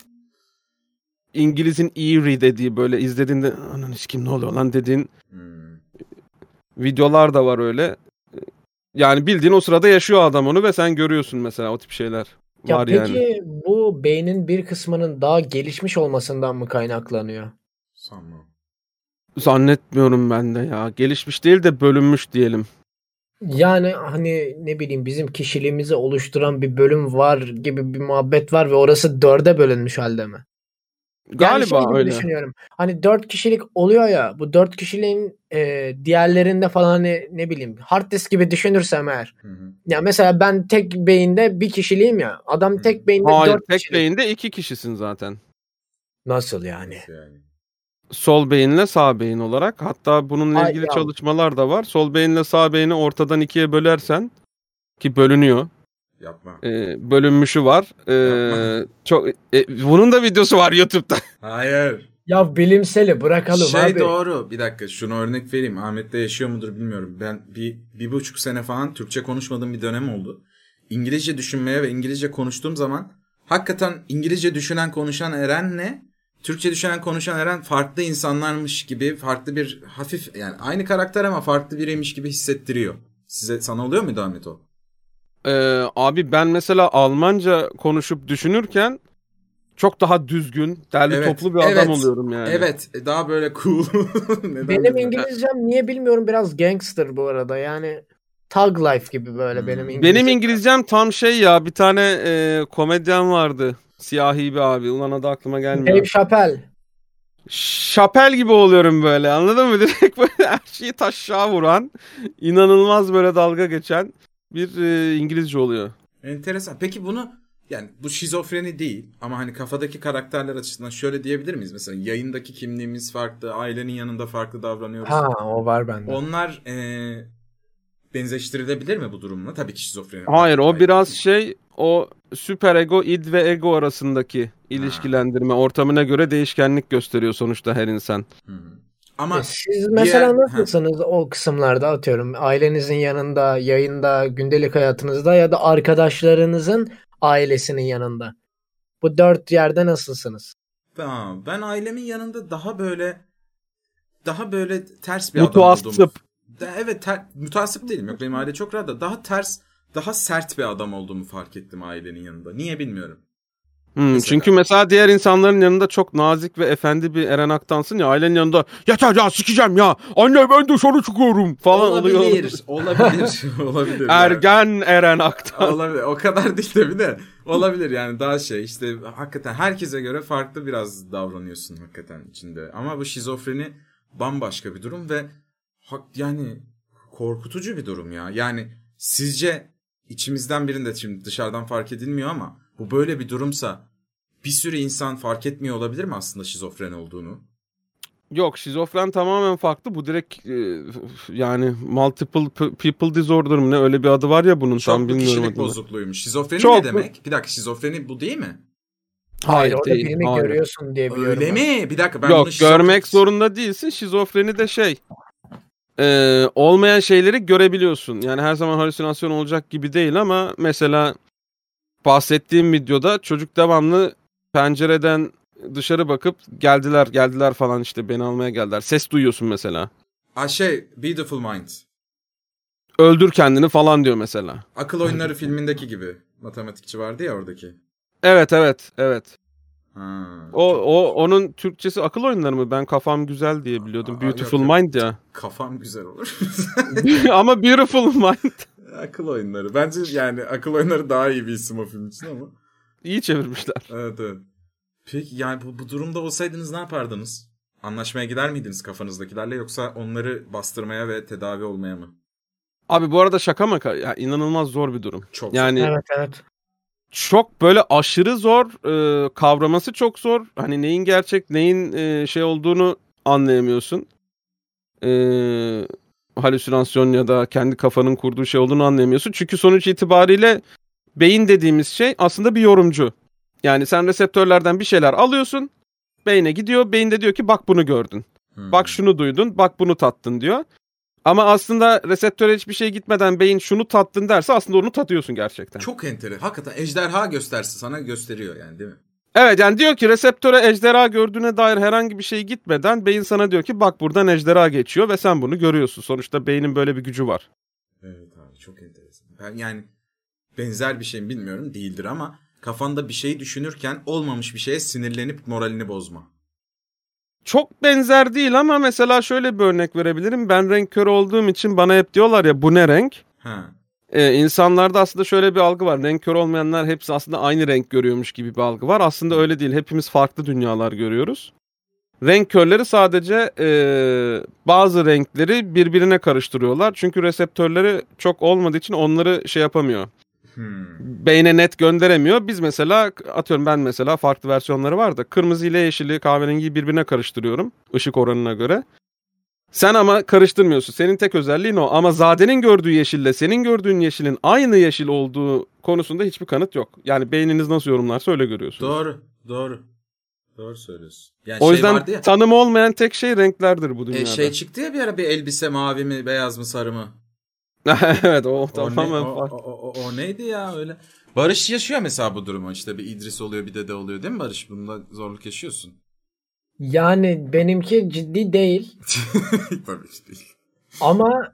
İngiliz'in eerie dediği, böyle izlediğinde anan kim ne oluyor lan dediğin videolar da var öyle. Yani bildiğin o sırada yaşıyor adam onu ve sen görüyorsun mesela o tip şeyler. Ya var peki yani. bu beynin bir kısmının daha gelişmiş olmasından mı kaynaklanıyor? Sanmam. Zannetmiyorum ben de ya. Gelişmiş değil de bölünmüş diyelim. Yani hani ne bileyim bizim kişiliğimizi oluşturan bir bölüm var gibi bir muhabbet var ve orası 4'e bölünmüş halde mi? Galiba yani öyle. Düşünüyorum. Hani 4 kişilik oluyor ya, bu 4 kişiliğin diğerlerinde falan hani ne bileyim hard disk gibi düşünürsem eğer. Hı. Ya mesela ben tek beyinde bir kişiliğim ya. Adam tek beyinde 4 Hayır, tek kişilik. beyinde 2 kişisin zaten. Nasıl yani? Sol beyinle sağ beyin olarak. Hatta bununla ilgili çalışmalar da var. Sol beyinle sağ beyni ortadan 2'ye bölersen, ki bölünüyor. Yapma. Bölünmüşü var. Çok bunun da videosu var YouTube'da. Hayır. Ya bilimseli bırakalım abi. Doğru. Bir dakika şunu örnek vereyim. Ahmet'te yaşıyor mudur bilmiyorum. Ben bir buçuk sene falan Türkçe konuşmadığım bir dönem oldu. İngilizce düşünmeye ve İngilizce konuştuğum zaman hakikaten İngilizce düşünen konuşan Eren'le Türkçe düşünen konuşan Eren farklı insanlarmış gibi, farklı bir hafif yani aynı karakter ama farklı biriymiş gibi hissettiriyor. Sana oluyor muydu Ahmet o? Abi ben mesela Almanca konuşup düşünürken çok daha düzgün, derli toplu bir adam oluyorum yani. Evet, daha böyle cool. Benim İngilizcem niye bilmiyorum biraz gangster bu arada yani. Thug Life gibi böyle benim İngilizce. Benim İngilizcem tam şey ya, bir tane komedyen vardı. Siyahi bir abi. Ulan adı aklıma gelmiyor. Dave Chappelle. Chappelle gibi oluyorum böyle, anladın mı? Direkt böyle her şeyi taşağa vuran, inanılmaz böyle dalga geçen bir İngilizce oluyor. Enteresan. Peki bunu, yani bu şizofreni değil ama hani kafadaki karakterler açısından şöyle diyebilir miyiz? Mesela yayındaki kimliğimiz farklı, ailenin yanında farklı davranıyoruz. Ha, o var bende. Onlar benzeştirilebilir mi bu durumla? Tabii ki şizofreni. Hayır, o biraz şey, o süper ego, id ve ego arasındaki ilişkilendirme ortamına göre değişkenlik gösteriyor sonuçta her insan. Ama siz mesela nasılsınız o kısımlarda, atıyorum ailenizin yanında, yayında, gündelik hayatınızda ya da arkadaşlarınızın ailesinin yanında? Bu 4 yerde nasılsınız? Tamam. Ben ailemin yanında daha böyle ters bir adam Mutuasıp. olduğumu. Evet, mutasip değilim. Yok, benim aile çok rahat da daha ters, daha sert bir adam olduğumu fark ettim ailenin yanında. Niye bilmiyorum. Çünkü mesela diğer insanların yanında çok nazik ve efendi bir Eren Aktan'sın ya, ailenin yanında yeter ya, sikeceğim ya, anne ben dışarı çıkıyorum falan oluyor. Olabilir. Ergen Eren Aktan. Olabilir. O kadar değil tabii de. Olabilir yani, daha şey işte, hakikaten herkese göre farklı biraz davranıyorsun hakikaten içinde. Ama bu şizofreni bambaşka bir durum ve yani korkutucu bir durum ya. Yani sizce içimizden birinde, şimdi dışarıdan fark edilmiyor ama bu böyle bir durumsa bir sürü insan fark etmiyor olabilir mi aslında şizofren olduğunu? Yok, şizofren tamamen farklı. Bu direkt yani multiple people disorder mı ne, öyle bir adı var ya bunun, tam bilmiyorum. Çok kişilik bozukluğuymuş. Şizofreni ne demek? Bir dakika, şizofreni bu değil mi? Hayır, orada birini görüyorsun diye biliyorum. Öyle mi? Bir dakika, ben yok, bunu görmek zorunda değilsin. Şizofreni de şey, olmayan şeyleri görebiliyorsun. Yani her zaman halüsinasyon olacak gibi değil ama mesela bahsettiğim videoda çocuk devamlı pencereden dışarı bakıp geldiler falan, işte beni almaya geldiler. Ses duyuyorsun mesela. Beautiful Mind. Öldür kendini falan diyor mesela. Akıl Oyunları filmindeki gibi. Matematikçi vardı ya oradaki. Evet. Ha, onun Türkçesi Akıl Oyunları mı? Ben Kafam Güzel diye biliyordum. Beautiful yok. Mind ya. Kafam güzel olur. Ama Beautiful Mind. Akıl Oyunları. Bence yani Akıl Oyunları daha iyi bir isim o film için ama. İyi çevirmişler. Evet. Peki yani bu durumda olsaydınız ne yapardınız? Anlaşmaya gider miydiniz kafanızdakilerle, yoksa onları bastırmaya ve tedavi olmaya mı? Abi bu arada şaka maka ya, inanılmaz zor bir durum. Çok yani zor. Evet. Çok böyle aşırı zor, kavraması çok zor. Hani neyin gerçek, neyin şey olduğunu anlayamıyorsun. Halüsinasyon ya da kendi kafanın kurduğu şey olduğunu anlayamıyorsun. Çünkü sonuç itibariyle beyin dediğimiz şey aslında bir yorumcu. Yani sen reseptörlerden bir şeyler alıyorsun, beyne gidiyor, beyin de diyor ki bak bunu gördün. Bak şunu duydun, bak bunu tattın diyor. Ama aslında reseptöre hiçbir şey gitmeden beyin şunu tattın derse aslında onu tadıyorsun gerçekten. Çok enteresan. Hakikaten ejderha gösterse sana gösteriyor yani, değil mi? Evet, yani diyor ki reseptöre ejderha gördüğüne dair herhangi bir şey gitmeden beyin sana diyor ki bak buradan ejderha geçiyor ve sen bunu görüyorsun. Sonuçta beynin böyle bir gücü var. Evet abi, çok enteresan. Ben yani benzer bir şey mi bilmiyorum, değildir ama kafanda bir şeyi düşünürken olmamış bir şeye sinirlenip moralini bozma. Çok benzer değil ama mesela şöyle bir örnek verebilirim. Ben renk körü olduğum için bana hep diyorlar ya, bu ne renk? İnsanlarda aslında şöyle bir algı var. Renk körü olmayanlar hepsi aslında aynı renk görüyormuş gibi bir algı var. Aslında öyle değil. Hepimiz farklı dünyalar görüyoruz. Renk körleri sadece bazı renkleri birbirine karıştırıyorlar. Çünkü reseptörleri çok olmadığı için onları şey yapamıyor. Beyne net gönderemiyor. Biz mesela, atıyorum ben mesela, farklı versiyonları var da kırmızı ile yeşili, kahverengiyi birbirine karıştırıyorum ışık oranına göre. Sen ama karıştırmıyorsun. Senin tek özelliğin o. Ama Zade'nin gördüğü yeşille senin gördüğün yeşilin aynı yeşil olduğu konusunda hiçbir kanıt yok. Yani beyniniz nasıl yorumlarsa öyle görüyorsunuz. Doğru söylüyorsun. Yani o yüzden tanımı olmayan tek şey renklerdir bu dünyada. Çıktı ya bir ara, bir elbise mavi mi, beyaz mı, sarı mı? Evet, o tamamen farklı. O neydi ya öyle? Barış yaşıyor mesela bu durumu. İşte bir İdris oluyor, bir Dede oluyor, değil mi Barış? Bunda zorluk yaşıyorsun. Yani benimki ciddi değil. Tabii ki değil. Ama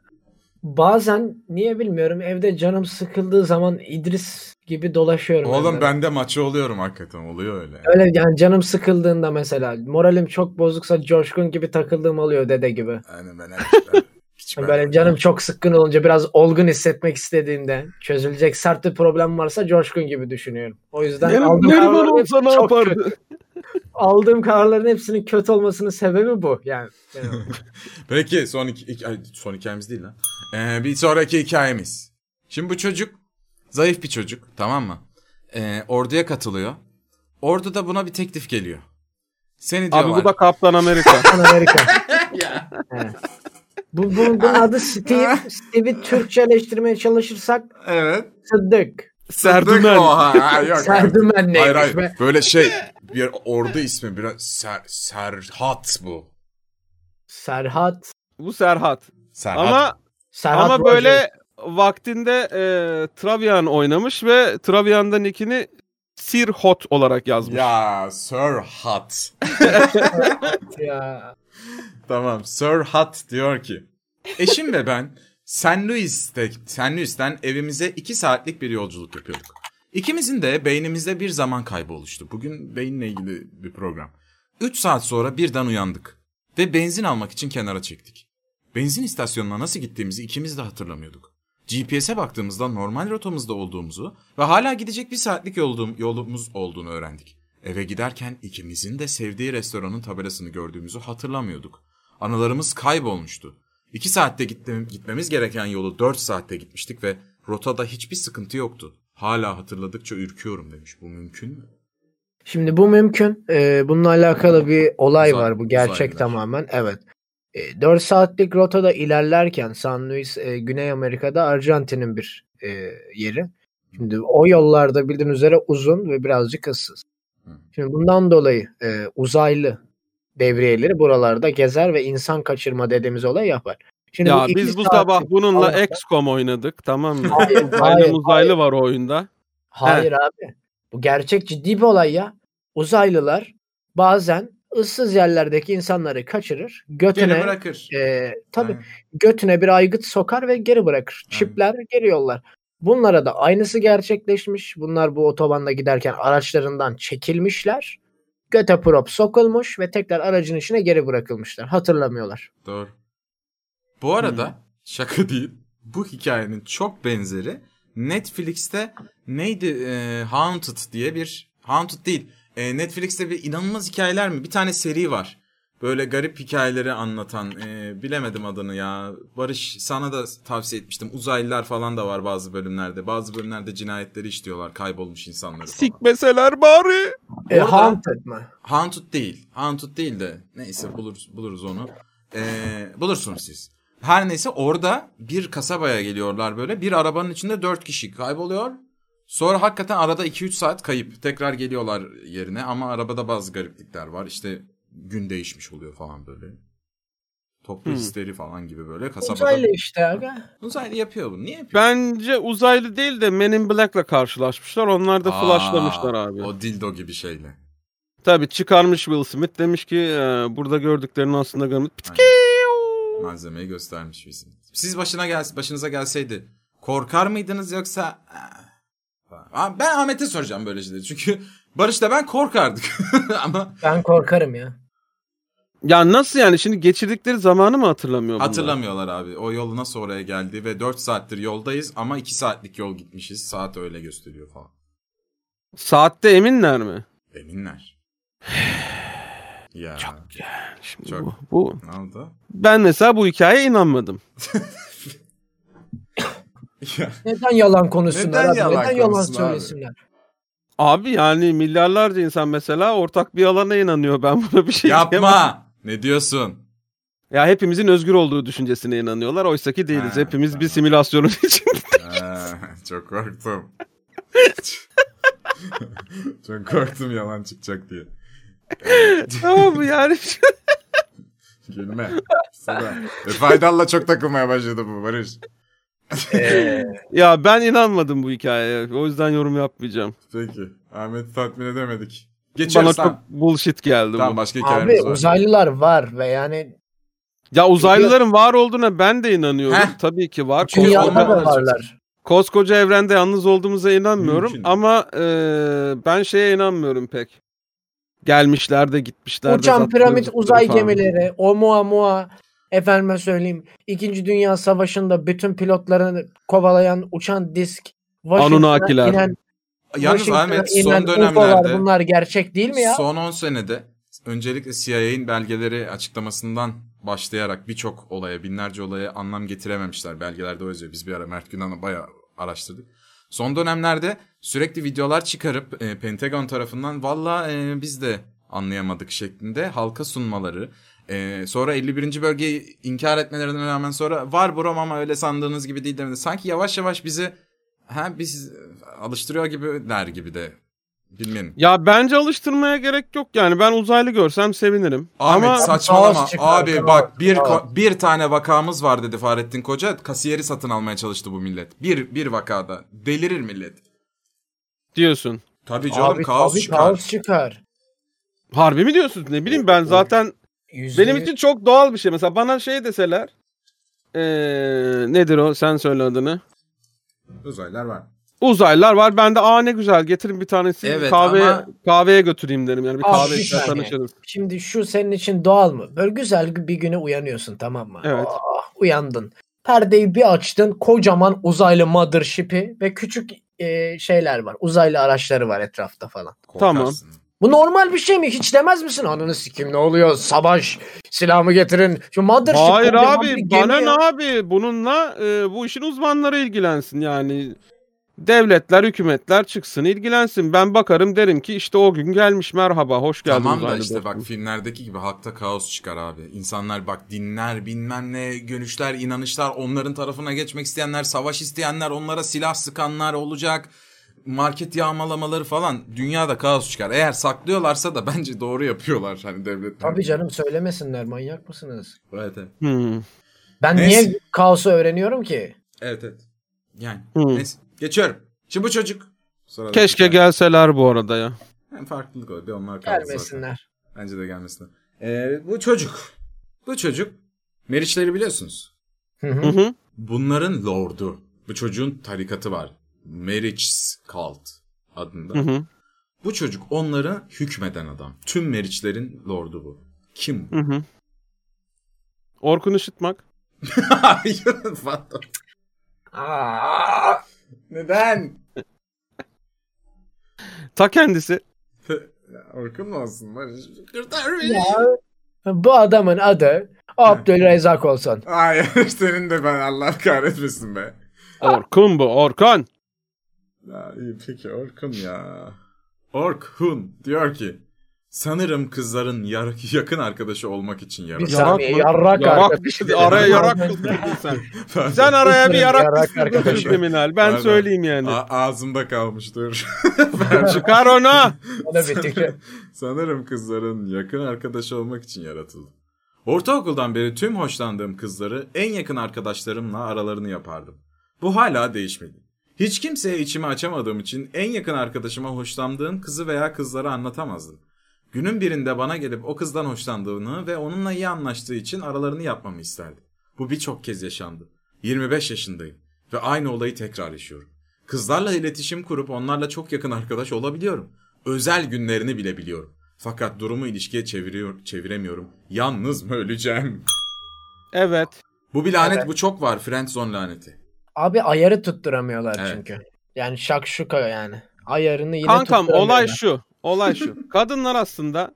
bazen niye bilmiyorum, evde canım sıkıldığı zaman İdris gibi dolaşıyorum. Oğlum ben de maçı oluyorum, hakikaten oluyor öyle. Öyle yani, canım sıkıldığında mesela moralim çok bozuksa Coşkun gibi takıldığım oluyor, Dede gibi. Yani ben Hiç Böyle canım çok sıkkın olunca biraz olgun hissetmek istediğimde çözülecek sert bir problem varsa Coşkun gibi düşünüyorum. O yüzden Neriman olsa ne yapardı? Aldığım kararların hepsinin kötü olmasının sebebi bu. Yani. Peki son hikayemiz değil lan. Bir sonraki hikayemiz. Şimdi bu çocuk zayıf bir çocuk, tamam mı? Orduya katılıyor. Orduda buna bir teklif geliyor. Seni diyorlar. Abi bu da Kaptan Amerika. Kaptan Amerika. Evet. Bunun adı Steve. Steve'i Türkçeleştirmeye çalışırsak Sıddık. Serdümen. Serdümen neymiş hayır. be? Böyle bir ordu ismi biraz Serhat bu. Serhat. Bu Serhat. Serhat. Ama böyle vaktinde Travian oynamış ve Travian'da nickini Sir Hot olarak yazmış. Ya Sir Hot. Ya. Tamam, Sir Hot diyor ki eşim ve ben St. Louis'ten evimize 2 saatlik bir yolculuk yapıyorduk. İkimizin de beynimizde bir zaman kaybı oluştu. Bugün beyinle ilgili bir program. 3 saat sonra birden uyandık ve benzin almak için kenara çektik. Benzin istasyonuna nasıl gittiğimizi ikimiz de hatırlamıyorduk. GPS'e baktığımızda normal rotamızda olduğumuzu ve hala gidecek 1 saatlik yolumuz olduğunu öğrendik. Eve giderken ikimizin de sevdiği restoranın tabelasını gördüğümüzü hatırlamıyorduk. Anılarımız kaybolmuştu. 2 saatte gitmemiz gereken yolu 4 saatte gitmiştik ve rotada hiçbir sıkıntı yoktu. Hala hatırladıkça ürküyorum demiş. Bu mümkün mü? Şimdi bu mümkün. Bununla alakalı bir olay var. Bu gerçek uzaylılar. tamamen. Evet. 4 saatlik rotada ilerlerken San Luis Güney Amerika'da Arjantin'in bir yeri. Şimdi o yollarda bildiğin üzere uzun ve birazcık ıssız. Şimdi bundan dolayı uzaylı devriyeleri buralarda gezer ve insan kaçırma dediğimiz olay yapar. Şimdi Ya biz bu sabah bununla XCOM oynadık, tamam mı? Hayır, uzaylı var o oyunda. Hayır abi. Bu gerçek ciddi bir olay ya. Uzaylılar bazen ıssız yerlerdeki insanları kaçırır. Götüne Geri bırakır. Tabii götüne bir aygıt sokar ve geri bırakır. Çipler geri yollar. Bunlara da aynısı gerçekleşmiş. Bunlar bu otobanda giderken araçlarından çekilmişler. Göte prop sokulmuş ve tekrar aracın içine geri bırakılmışlar. Hatırlamıyorlar. Doğru. Bu arada şaka değil. Bu hikayenin çok benzeri Netflix'te neydi? Haunted diye bir... Haunted değil. Netflix'te bir inanılmaz hikayeler mi? Bir tane seri var. Böyle garip hikayeleri anlatan. Bilemedim adını ya. Barış sana da tavsiye etmiştim. Uzaylılar falan da var bazı bölümlerde. Bazı bölümlerde cinayetleri işliyorlar. Kaybolmuş insanları falan. Sikmeseler bari. Haunted mı? Haunted değil. Haunted değil de. Neyse buluruz onu. Bulursunuz siz. Her neyse orada bir kasabaya geliyorlar böyle. Bir arabanın içinde 4 kişi kayboluyor. Sonra hakikaten arada 2-3 saat kayıp. Tekrar geliyorlar yerine ama arabada bazı gariplikler var. İşte gün değişmiş oluyor falan böyle. Toplu histeri falan gibi böyle kasabada. Uzaylı işte aga. Uzaylı yapıyor bunu. Niye yapıyor? Bence uzaylı değil de Men in Black'la karşılaşmışlar. Onlar da flashlamışlar abi. O dildo gibi şeyle. Tabii çıkarmış Will Smith. Demiş ki burada gördüklerini aslında görmüş. Malzemeyi göstermiş bizim. Siz başınıza gelseydi korkar mıydınız yoksa... Ben Ahmet'e soracağım böyle şeyleri. Çünkü Barış'la ben korkardık. Ama ben korkarım ya. Ya nasıl yani? Şimdi geçirdikleri zamanı mı hatırlamıyor bunlar? Hatırlamıyorlar abi. O yolu nasıl oraya geldi ve 4 saattir yoldayız ama 2 saatlik yol gitmişiz. Saat öyle gösteriyor falan. Saatte eminler mi? Eminler. Ya. Çok yani şimdi Çok. Bu. Ne oldu? Ben mesela bu hikayeye inanmadım. Neden yalan konuşsunlar? Neden yalan söylesinler? Abi yani milyarlarca insan mesela ortak bir alana inanıyor. Ben buna bir şey diyemem. Yapma. Ne diyorsun? Ya hepimizin özgür olduğu düşüncesine inanıyorlar. Oysa ki değiliz. Hepimiz bir simülasyonun içinde. Çok korktum. Çok korktum yalan çıkacak diye. Tamam mı yani? Gülme. Faydal'la çok takılmaya başladı bu Barış. Ya ben inanmadım bu hikayeye. O yüzden yorum yapmayacağım. Peki. Ahmet'i tatmin edemedik. Geçiyoruz. Bana çok bullshit geldi tamam, bu. başka hikayemiz Abi var. uzaylılar var ve yani... Ya uzaylıların var olduğuna ben de inanıyorum. Tabii ki var. Dünyada da varlar. Koskoca evrende yalnız olduğumuza inanmıyorum. Mümkün. Ama ben şeye inanmıyorum pek. Gelmişler de gitmişler de. Uçan piramit uzay gemileri, Oumuamua, Efendime söyleyeyim 2. Dünya Savaşı'nda bütün pilotlarını kovalayan uçan disk, Anunnakiler. inen, Yalnız Ahmet son UFO'lar, dönemlerde bunlar gerçek değil mi ya? son 10 senede öncelikle CIA'nin belgeleri açıklamasından başlayarak birçok olaya, binlerce olaya anlam getirememişler. Belgelerde o yazıyor. Biz bir ara Mert Günan'ı bayağı araştırdık. Son dönemlerde sürekli videolar çıkarıp Pentagon tarafından valla biz de anlayamadık şeklinde halka sunmaları. Sonra 51. bölgeyi inkar etmelerine rağmen sonra var brom ama öyle sandığınız gibi değil demedi. Sanki yavaş yavaş bizi biz alıştırıyor gibiler gibi de. Bilmiyorum. Ya bence alıştırmaya gerek yok yani. Ben uzaylı görsem sevinirim. Ahmet ama saçmalama. Abi çıkar, bak bir tane vakamız var dedi Fahrettin Koca. Kasiyeri satın almaya çalıştı bu millet. Bir vakada. Delirir millet. diyorsun. Tabii canım Abi, kaos tabii çıkar. kaos çıkar. Harbi mi diyorsun? Ne bileyim ben zaten benim için çok doğal bir şey. Mesela bana şey deseler nedir o? Sen söyle adını. Uzaylılar var. Uzaylılar var. Ben de ne güzel getirin bir tanesi Evet, kahveye götüreyim derim. Yani bir Abi, kahve bir içer saniye. tanışırız. Şimdi şu senin için doğal mı? Böyle güzel bir güne uyanıyorsun, tamam mı? Evet. Uyandın. Perdeyi bir açtın. Kocaman uzaylı mothership'i ve küçük şeyler var. Uzaylı araçları var etrafta falan. Korkarsın. Bu normal bir şey mi? Hiç demez misin? Ananı sikim, ne oluyor? Savaş. Silahımı getirin. Şu mothership. Hayır kocaman bir abi, gemi bana ya. ne abi? Bununla bu işin uzmanları ilgilensin yani. Devletler, hükümetler çıksın ilgilensin. Ben bakarım derim ki işte o gün gelmiş, merhaba, hoş geldin Tamam da uzaylı işte dostum. bak filmlerdeki gibi halkta kaos çıkar abi. İnsanlar bak dinler bilmem ne görüşler inanışlar onların tarafına geçmek isteyenler savaş isteyenler onlara silah sıkanlar olacak. Market yağmalamaları falan dünyada kaos çıkar. Eğer saklıyorlarsa da bence doğru yapıyorlar hani devletler. Tabii canım, söylemesinler. Manyak mısınız? Evet evet. Ben Neyse. niye kaosu öğreniyorum ki? Evet evet. Yani neyse geçiyorum. Şimdi bu çocuk. Sonra Keşke gelseler bu arada ya. hem farklılık olur. Bir onlar kaldı Gelmesinler. zaten. Bence de gelmesinler. Bu çocuk Meriçleri biliyorsunuz. Hı Hı hı. hı. Bunların lordu. Bu çocuğun tarikatı var. Meriç Cult adında. Hı hı. Bu çocuk onlara hükmeden adam. Tüm Meriçlerin lordu bu. Kim bu? Hı hı. Orkun Işıtmak. Hayır. Pardon. Neden? Ta kendisi. Orkun mu olsun? Kurtar beni. Ya, bu adamın adı Abdülrezzak olsun. Hayır senin de ben Allah kahretmesin be. Orkun bu, Orkun. Ya, iyi peki Orkun ya. Orkun diyor ki sanırım kızların yakın arkadaşı olmak için Bir yaratıldı. saniye, mı? yarrak arkadaşı. Araya yarak kıldırdın sen. Sen araya bir yarak Yarak kıldırdın arkadaşı. kriminal. Ben Pardon. söyleyeyim yani. Ağzımda kalmıştır. Çıkar onu. O da bitti. Sanırım kızların yakın arkadaşı olmak için yaratıldı. Ortaokuldan beri tüm hoşlandığım kızları en yakın arkadaşlarımla aralarını yapardım. Bu hala değişmedi. Hiç kimseye içimi açamadığım için en yakın arkadaşıma hoşlandığım kızı veya kızları anlatamazdım. Günün birinde bana gelip o kızdan hoşlandığını ve onunla iyi anlaştığı için aralarını yapmamı isterdi. Bu birçok kez yaşandı. 25 yaşındayım ve aynı olayı tekrar yaşıyorum. Kızlarla iletişim kurup onlarla çok yakın arkadaş olabiliyorum. Özel günlerini bile biliyorum. Fakat durumu ilişkiye çeviremiyorum. Yalnız mı öleceğim? Evet. Bu bir lanet, Evet. bu çok var. Friendzone laneti. Abi ayarı tutturamıyorlar Evet. çünkü. Yani şakşuka yani. Ayarını yine Kankam tutturamıyorlar. olay şu. Kadınlar aslında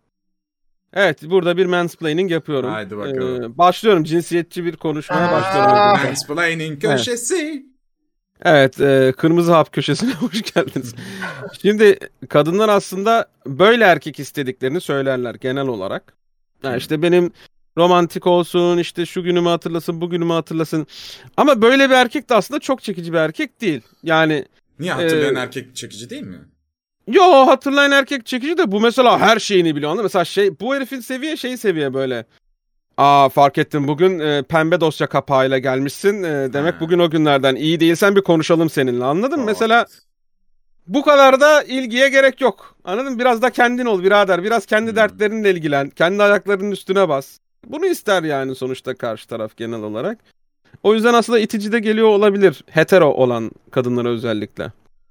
evet burada bir mansplaining yapıyorum. Haydi bakalım. Başlıyorum cinsiyetçi bir konuşmaya başlıyorum. Mansplaining köşesi. Evet, Kırmızı Hap köşesine hoş geldiniz. Şimdi kadınlar aslında böyle erkek istediklerini söylerler genel olarak. Yani işte benim romantik olsun, işte şu günümü hatırlasın, bu günümü hatırlasın. Ama böyle bir erkek de aslında çok çekici bir erkek değil. Yani Niye hatırlayan erkek çekici değil mi? yo, hatırlayan erkek çekici de bu mesela her şeyini biliyor. Mesela bu herifin seviye böyle. Fark ettim bugün pembe dosya kapağıyla gelmişsin. Demek bugün o günlerden iyi değilsen bir konuşalım seninle, anladın mı? Mesela bu kadar da ilgiye gerek yok. Anladın mı? Biraz da kendin ol birader. Biraz kendi dertlerinle ilgilen. Kendi ayaklarının üstüne bas. Bunu ister yani sonuçta karşı taraf genel olarak. O yüzden aslında itici de geliyor olabilir. Hetero olan kadınlara özellikle.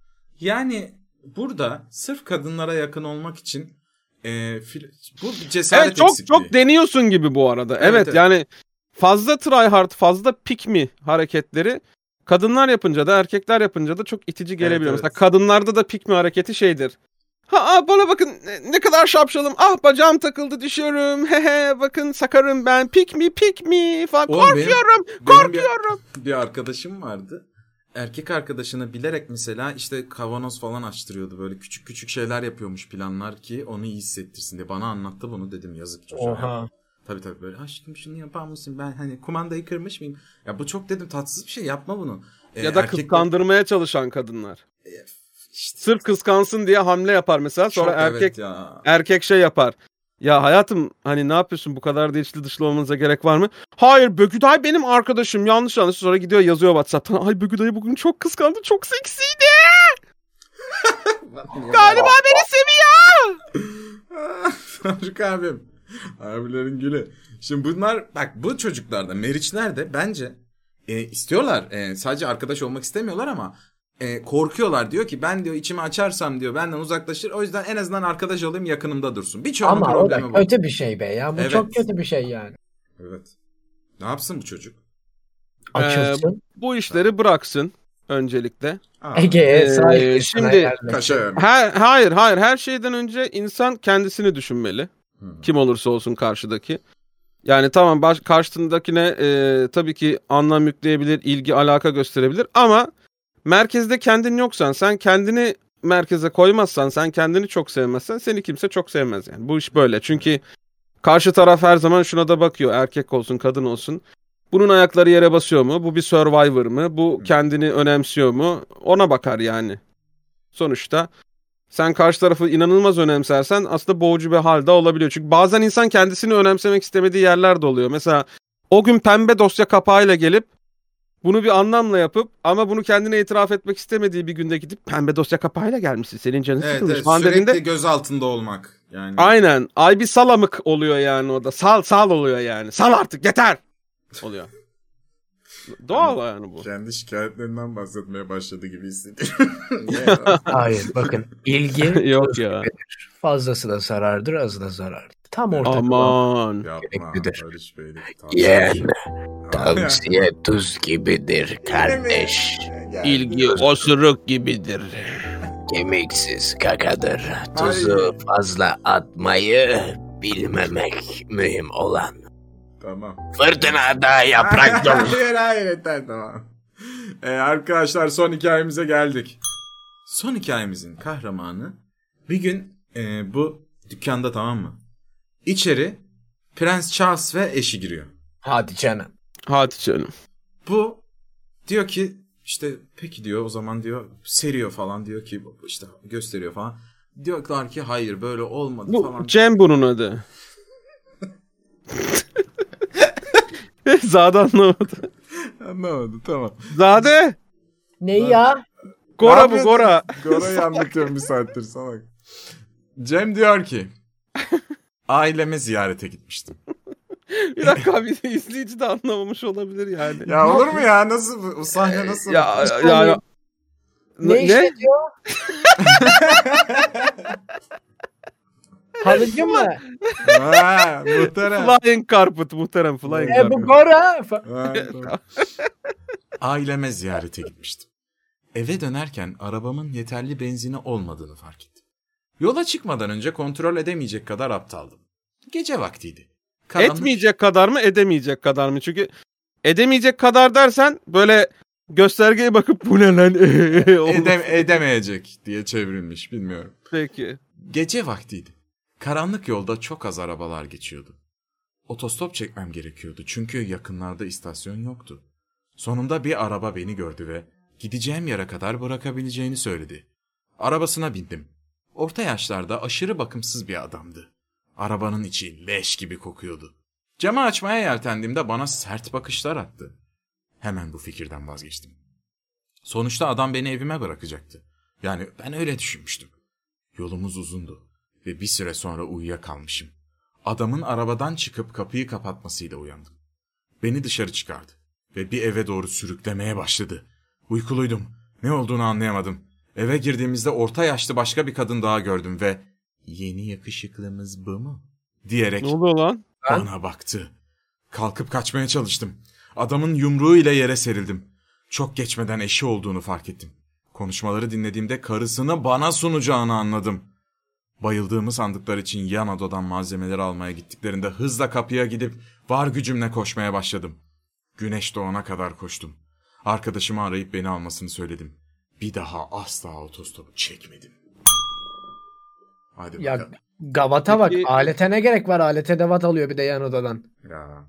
Yani burada sırf kadınlara yakın olmak için bu bir cesaret Evet, çok eksikliği. deniyorsun gibi bu arada. Evet, evet. yani fazla tryhard, fazla pick me hareketleri kadınlar yapınca da erkekler yapınca da çok itici gelebiliyor. Evet. Mesela kadınlarda da pick me hareketi şeydir. Bana bakın ne kadar şapşalım. Bacağım takıldı düşüyorum. Hehe bakın sakarım ben. Pick me falan. Oğlum, Korkuyorum. Bir arkadaşım vardı. Erkek arkadaşına bilerek mesela işte kavanoz falan açtırıyordu. Böyle küçük küçük şeyler yapıyormuş, planlar ki onu iyi hissettirsin diye. Bana anlattı bunu, dedim yazık çocuğa. Oha. Tabii böyle aşkım şunu yapar mısın, ben hani kumandayı kırmış mıyım? Ya bu çok dedim tatsız bir şey, yapma bunu. Ya da kıskandırmaya çalışan kadınlar. İşte. Sırf kıskansın diye hamle yapar mesela. Sonra Çok erkek şey yapar. Ya hayatım hani ne yapıyorsun, bu kadar da içli dışlı olmanıza gerek var mı? Hayır Bögüday benim arkadaşım, yanlış. Sonra gidiyor yazıyor WhatsApp'tan. Ay Bögüday'ı bugün çok kıskandı, çok seksiydi. Galiba beni seviyor. Faruk abim. Abilerin gülü. Şimdi bunlar bak, bu çocuklar da Meriçler de bence istiyorlar. Sadece arkadaş olmak istemiyorlar ama korkuyorlar. Diyor ki ben diyor içimi açarsam diyor benden uzaklaşır. O yüzden en azından arkadaş olayım, yakınımda dursun. Birçoğunun Ama o da problemi bu. kötü bir şey be ya. Bu Evet. çok kötü bir şey yani. Evet. Ne yapsın bu çocuk? Açılsın. Bu işleri bıraksın öncelikle. Ege'ye sahip. Şimdi Kaşa yani. hayır her şeyden önce insan kendisini düşünmeli. Kim olursa olsun karşıdaki. Yani tamam karşısındakine tabii ki anlam yükleyebilir, ilgi alaka gösterebilir ama merkezde kendin yoksan, sen kendini merkeze koymazsan, sen kendini çok sevmezsen seni kimse çok sevmez yani. Bu iş böyle. Çünkü karşı taraf her zaman şuna da bakıyor. Erkek olsun, kadın olsun. Bunun ayakları yere basıyor mu? Bu bir survivor mı? Bu kendini önemsiyor mu? Ona bakar yani. Sonuçta sen karşı tarafı inanılmaz önemsersen aslında boğucu bir halde olabiliyor. Çünkü bazen insan kendisini önemsemek istemediği yerler de oluyor. Mesela o gün pembe dosya kapağıyla gelip bunu bir anlamla yapıp ama bunu kendine itiraf etmek istemediği bir günde gidip pembe dosya kapağıyla gelmişsin, senin canın sıkılmış. Evet, sürekli göz altında olmak. Yani. Aynen. Ay bir salamık oluyor yani o da. Sal oluyor yani. Sal artık yeter. Oluyor. Doğal yani bu. Kendi şikayetlerinden bahsetmeye başladı gibi hissediyorum. Hayır bakın. İlgi Yok ya. fazlası da zarardır, azı da zarardır. Tam ortada. Aman. Yapma. Gereklidir. Barış Bey'le Yeğen, tavsiye tuz gibidir kardeş. İlgi osuruk gibidir. Kemiksiz kakadır. Tuzu fazla atmayı bilmemek mühim olan. Tamam. Fırtınada yaprak dolu. Hayır yeter, tamam. Arkadaşlar son hikayemize geldik. Son hikayemizin kahramanı bir gün bu dükkanda, tamam mı? İçeri Prens Charles ve eşi giriyor. Hadi canım. Hadi canım. Bu diyor ki işte peki diyor, o zaman diyor seriyor falan, diyor ki işte gösteriyor falan. Diyorlar ki hayır böyle olmadı Bu falan. Cem bunun adı. Zade anlamadı. Anlamadı, tamam. Zade. Ne ya? Gora bu Gora. Gora'yı anlatıyorum bir saattir sana. Cem diyor ki aileme ziyarete gitmiştim. Bir dakika, bir de izleyici de anlamamış olabilir yani. Ya olur mu ya, nasıl bu sahne nasıl? Ya Ne işletiyor? Halıcı mı? Ha, muhterem. Flying Carpet muhterem, Flying Carpet. Bu Gora. Ha, tamam. Aileme ziyarete gitmiştim. Eve dönerken arabamın yeterli benzini olmadığını fark ettim. Yola çıkmadan önce kontrol edemeyecek kadar aptaldım. Gece vaktiydi. Etmeyecek kadar mı, edemeyecek kadar mı? Çünkü edemeyecek kadar dersen böyle göstergeye bakıp bu ne lan edemeyecek diye çevrilmiş, bilmiyorum. Peki. Gece vaktiydi. Karanlık yolda çok az arabalar geçiyordu. Otostop çekmem gerekiyordu çünkü yakınlarda istasyon yoktu. Sonunda bir araba beni gördü ve gideceğim yere kadar bırakabileceğini söyledi. Arabasına bindim. Orta yaşlarda aşırı bakımsız bir adamdı. Arabanın içi leş gibi kokuyordu. Camı açmaya yeltendiğimde bana sert bakışlar attı. Hemen bu fikirden vazgeçtim. Sonuçta adam beni evime bırakacaktı. Yani ben öyle düşünmüştüm. Yolumuz uzundu ve bir süre sonra uyuyakalmışım. Adamın arabadan çıkıp kapıyı kapatmasıyla uyandım. Beni dışarı çıkardı ve bir eve doğru sürüklemeye başladı. Uykuluydum. Ne olduğunu anlayamadım. Eve girdiğimizde orta yaşlı başka bir kadın daha gördüm ve "Yeni yakışıklımız bu mu?" diyerek Ne oluyor lan? bana baktı. Kalkıp kaçmaya çalıştım. Adamın yumruğu ile yere serildim. Çok geçmeden eşi olduğunu fark ettim. Konuşmaları dinlediğimde karısını bana sunacağını anladım. Bayıldığımı sandıkları için yan odadan malzemeleri almaya gittiklerinde hızla kapıya gidip var gücümle koşmaya başladım. Güneş doğana kadar koştum. Arkadaşımı arayıp beni almasını söyledim. Bir daha asla otostopu çekmedim. Hadi Ya bakalım. Gavat'a bak. Peki- Alete ne gerek var? Alete devat alıyor bir de yan odadan. Ya.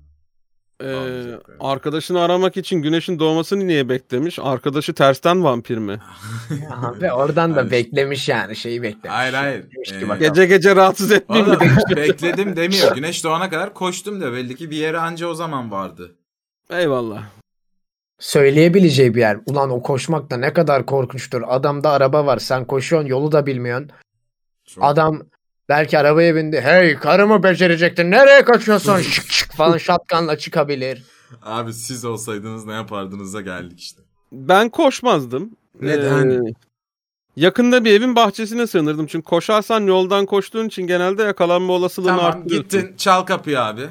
Arkadaşını aramak için güneşin doğmasını niye beklemiş? Arkadaşı tersten vampir mi? Ve oradan da Hayır. beklemiş yani. Şeyi beklemiş. Hayır. Demiş ki bakalım. Gece gece rahatsız etmeyeyim mi? Oğlum, bekledim demiyor. Güneş doğana kadar koştum da belli ki bir yere anca o zaman vardı. Eyvallah. Söyleyebileceği bir yer. Ulan o koşmak da ne kadar korkunçtur. Adamda araba var. Sen koşuyorsun, yolu da bilmiyorsun. Çok... Adam belki arabaya bindi. Hey, karımı becerecektin. Nereye kaçıyorsun? Şık şık falan şatkanla çıkabilir. Abi siz olsaydınız ne yapardınız'a geldik işte. Ben koşmazdım. Neden? Yakında bir evin bahçesine sığınırdım. Çünkü koşarsan yoldan koştuğun için genelde yakalanma olasılığını Tamam arttırıyorsun. gittin çal kapıyı abi.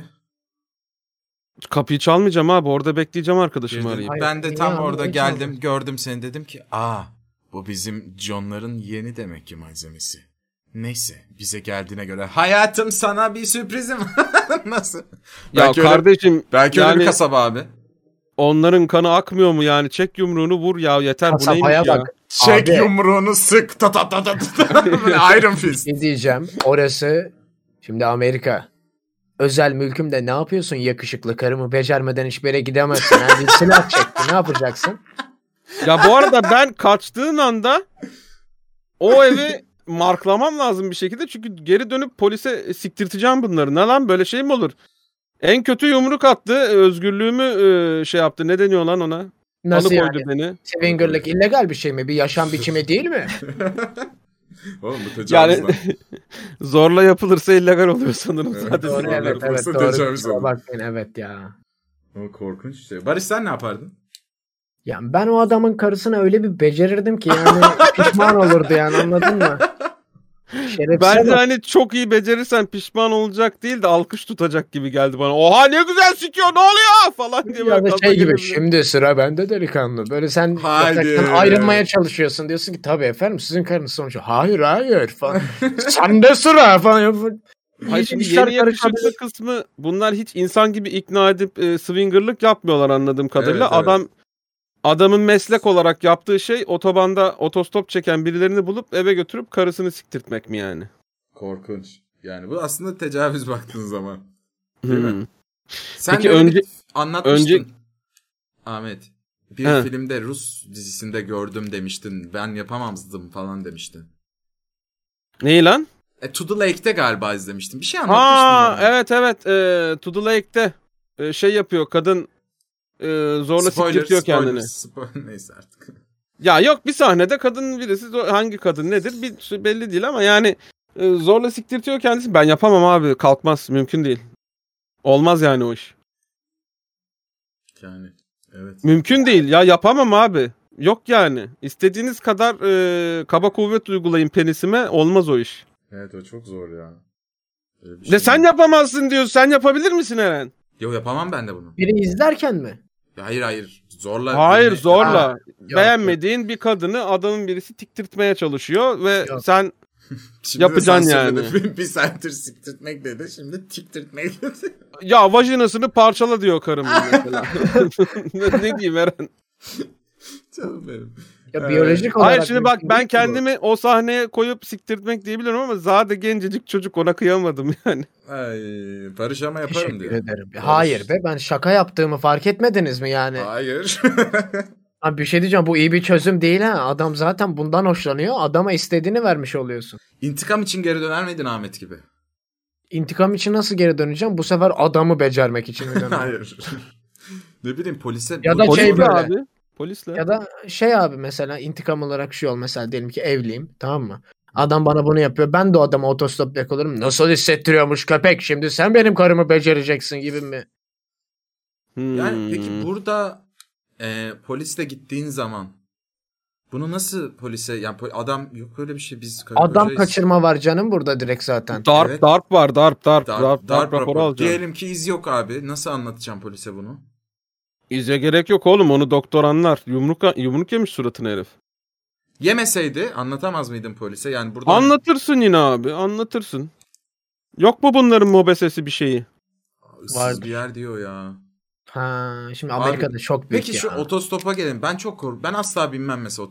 Kapıyı çalmayacağım abi. Orada bekleyeceğim arkadaşımı Girdin. arayıp. Hayır, Ben de niye tam abi? orada Niye geldim çaldın? gördüm seni dedim ki bu bizim John'ların yeni demek ki malzemesi. Neyse bize geldiğine göre hayatım sana bir sürprizim. Nasıl? Ya Belki öyle- kardeşim Belki öyle yani bir kasaba abi. onların kanı akmıyor mu yani? Çek yumruğunu vur ya yeter bu neymiş Kasabaya ya? bak. Çek Abi- yumruğunu sık ta ta ta ta ta. Iron Fist. Ne diyeceğim? Orası şimdi Amerika. Özel mülkümde ne yapıyorsun yakışıklı? Karımı becermeden hiçbir yere gidemezsin. Yani bir silah çekti. Ne yapacaksın? Ya bu arada ben kaçtığın anda o evi marklamam lazım bir şekilde. Çünkü geri dönüp polise siktirteceğim bunları. Ne lan böyle şey mi olur? En kötü yumruk attı. Özgürlüğümü şey yaptı. Ne deniyor lan ona? Nasıl Alıkoydu yani? beni. Swinger'lık illegal bir şey mi? Bir yaşam biçimi değil mi? Oğlum bu tecavüz Yani lan. zorla yapılırsa illegal oluyor sanırım zaten. Doğru, Zorla evet yapılırsa doğru. tecavüz Kusura olur. bakmayın, evet ya. O korkunç şey. Barış sen ne yapardın? Ya ben o adamın karısını öyle bir becerirdim ki yani pişman olurdu yani, anladın mı? Şerefsize Bence bak. hani çok iyi becerirsen pişman olacak değil de alkış tutacak gibi geldi bana. Oha ne güzel sikiyor ne oluyor falan diye. Ya böyle da gaza şey gibi, gelebilir. şimdi sıra bende delikanlı. Böyle sen Haydi. yataktan ayrılmaya çalışıyorsun. Diyorsun ki tabii efendim sizin karınız sonuçta. Hayır falan. Sende sıra falan. Hayır şimdi İşler yeni yakışıklı karışabilir. kısmı bunlar hiç insan gibi ikna edip swingerlık yapmıyorlar anladığım kadarıyla. Evet, evet. Adamın meslek olarak yaptığı şey otobanda otostop çeken birilerini bulup eve götürüp karısını siktirtmek mi yani? Korkunç. Yani bu aslında tecavüz baktığın zaman. Değil mi? Hmm. Sen Peki de öyle önce- anlatmıştın. Ahmet. Bir He. filmde Rus dizisinde gördüm demiştin. Ben yapamazdım falan demiştin. Neyi lan? To the Lake'te galiba izlemiştim. Bir şey anlatmıştın. Ha bana. evet To the Lake'te şey yapıyor kadın zorla siktirtiyor kendini. Neyse artık. Ya yok bir sahnede kadın birisi hangi kadın nedir belli değil ama yani zorla siktirtiyor kendisi. Ben yapamam abi kalkmaz mümkün değil. Olmaz yani o iş. Yani evet. Mümkün değil ya yapamam abi. Yok yani. İstediğiniz kadar kaba kuvvet uygulayın penisime olmaz o iş. Evet o çok zor ya. Öyle bir De sen yapamazsın diyor. Sen yapabilir misin Eren? Yok yapamam ben de bunu. Biri izlerken mi? Hayır zorla. Hayır birini- zorla. Ha, Beğenmediğin bir kadını adamın birisi tiktirtmeye çalışıyor ve Yok. sen Şimdi yapacaksın de yani. sansürledi. Bir saattir siktirtmek dedi. Şimdi tiktirtmek dedi. ya vajinasını parçala diyor karım mesela. ne diyeyim Eren? Canım benim. Ya biyolojik olarak. Hayır şimdi bak mümkün ben değil ki bu. kendimi o sahneye koyup siktirtmek diyebilirim ama zaten gencecik çocuk ona kıyamadım yani. Ay, Barış ama yaparım Teşekkür diyor. ederim. Hayır be, ben şaka yaptığımı fark etmediniz mi yani? Hayır. Abi bir şey diyeceğim, bu iyi bir çözüm değil ha. Adam zaten bundan hoşlanıyor. Adama istediğini vermiş oluyorsun. İntikam için geri döner miydin Ahmet gibi? İntikam için nasıl geri döneceğim? Bu sefer adamı becermek için mi döneceğim? Hayır. Ne bileyim polise... Ya da Polis- şey Polisle böyle. abi. Polisle. Ya da şey abi, mesela intikam olarak şu ol, mesela diyelim ki evliyim, tamam mı? Adam bana bunu yapıyor. Ben de o adama otostop yakalarım. Nasıl hissettiriyormuş köpek? Şimdi sen benim karımı becereceksin gibi mi? Yani peki burada polisle gittiğin zaman Bunu nasıl polise yani adam yok öyle bir şey biz karı Adam kocayız. kaçırma var canım burada direkt zaten. Darp Evet. darp var. Darp Darp raporu alacağım. Diyelim ki iz yok abi. Nasıl anlatacağım polise bunu? İze gerek yok oğlum. Onu doktor anlar. Yumruk yemiş suratına herif. Yemeseydi anlatamaz mıydın polise? Yani burada Anlatırsın yine abi. Anlatırsın. Yok mu bunların mobesesi bir şeyi? ıssız Vardır. bir yer diyor ya. Ha, şimdi Amerika'da Abi, çok büyük peki ya. şu otostopa gelelim. Ben çok ben asla binmem mesela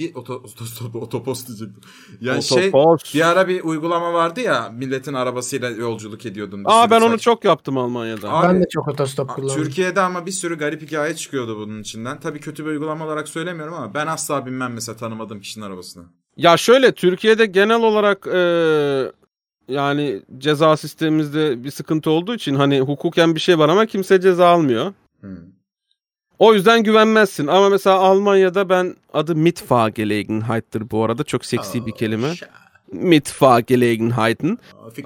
otopos diyecektim. Yani Otopos. bir ara bir uygulama vardı ya milletin arabasıyla yolculuk ediyordun. Ben onu çok yaptım Almanya'da. Abi, Ben de çok otostop kullandım. Türkiye'de ama bir sürü garip hikaye çıkıyordu bunun içinden. Tabii kötü bir uygulama olarak söylemiyorum ama ben asla binmem mesela tanımadığım kişinin arabasına. Ya şöyle Türkiye'de genel olarak yani ceza sistemimizde bir sıkıntı olduğu için hani hukuken bir şey var ama kimse ceza almıyor. O yüzden güvenmezsin. Ama mesela Almanya'da adı Mitfahrgelegenheit'tir bu arada. Çok seksi bir kelime. Mitfahrgelegenheiten.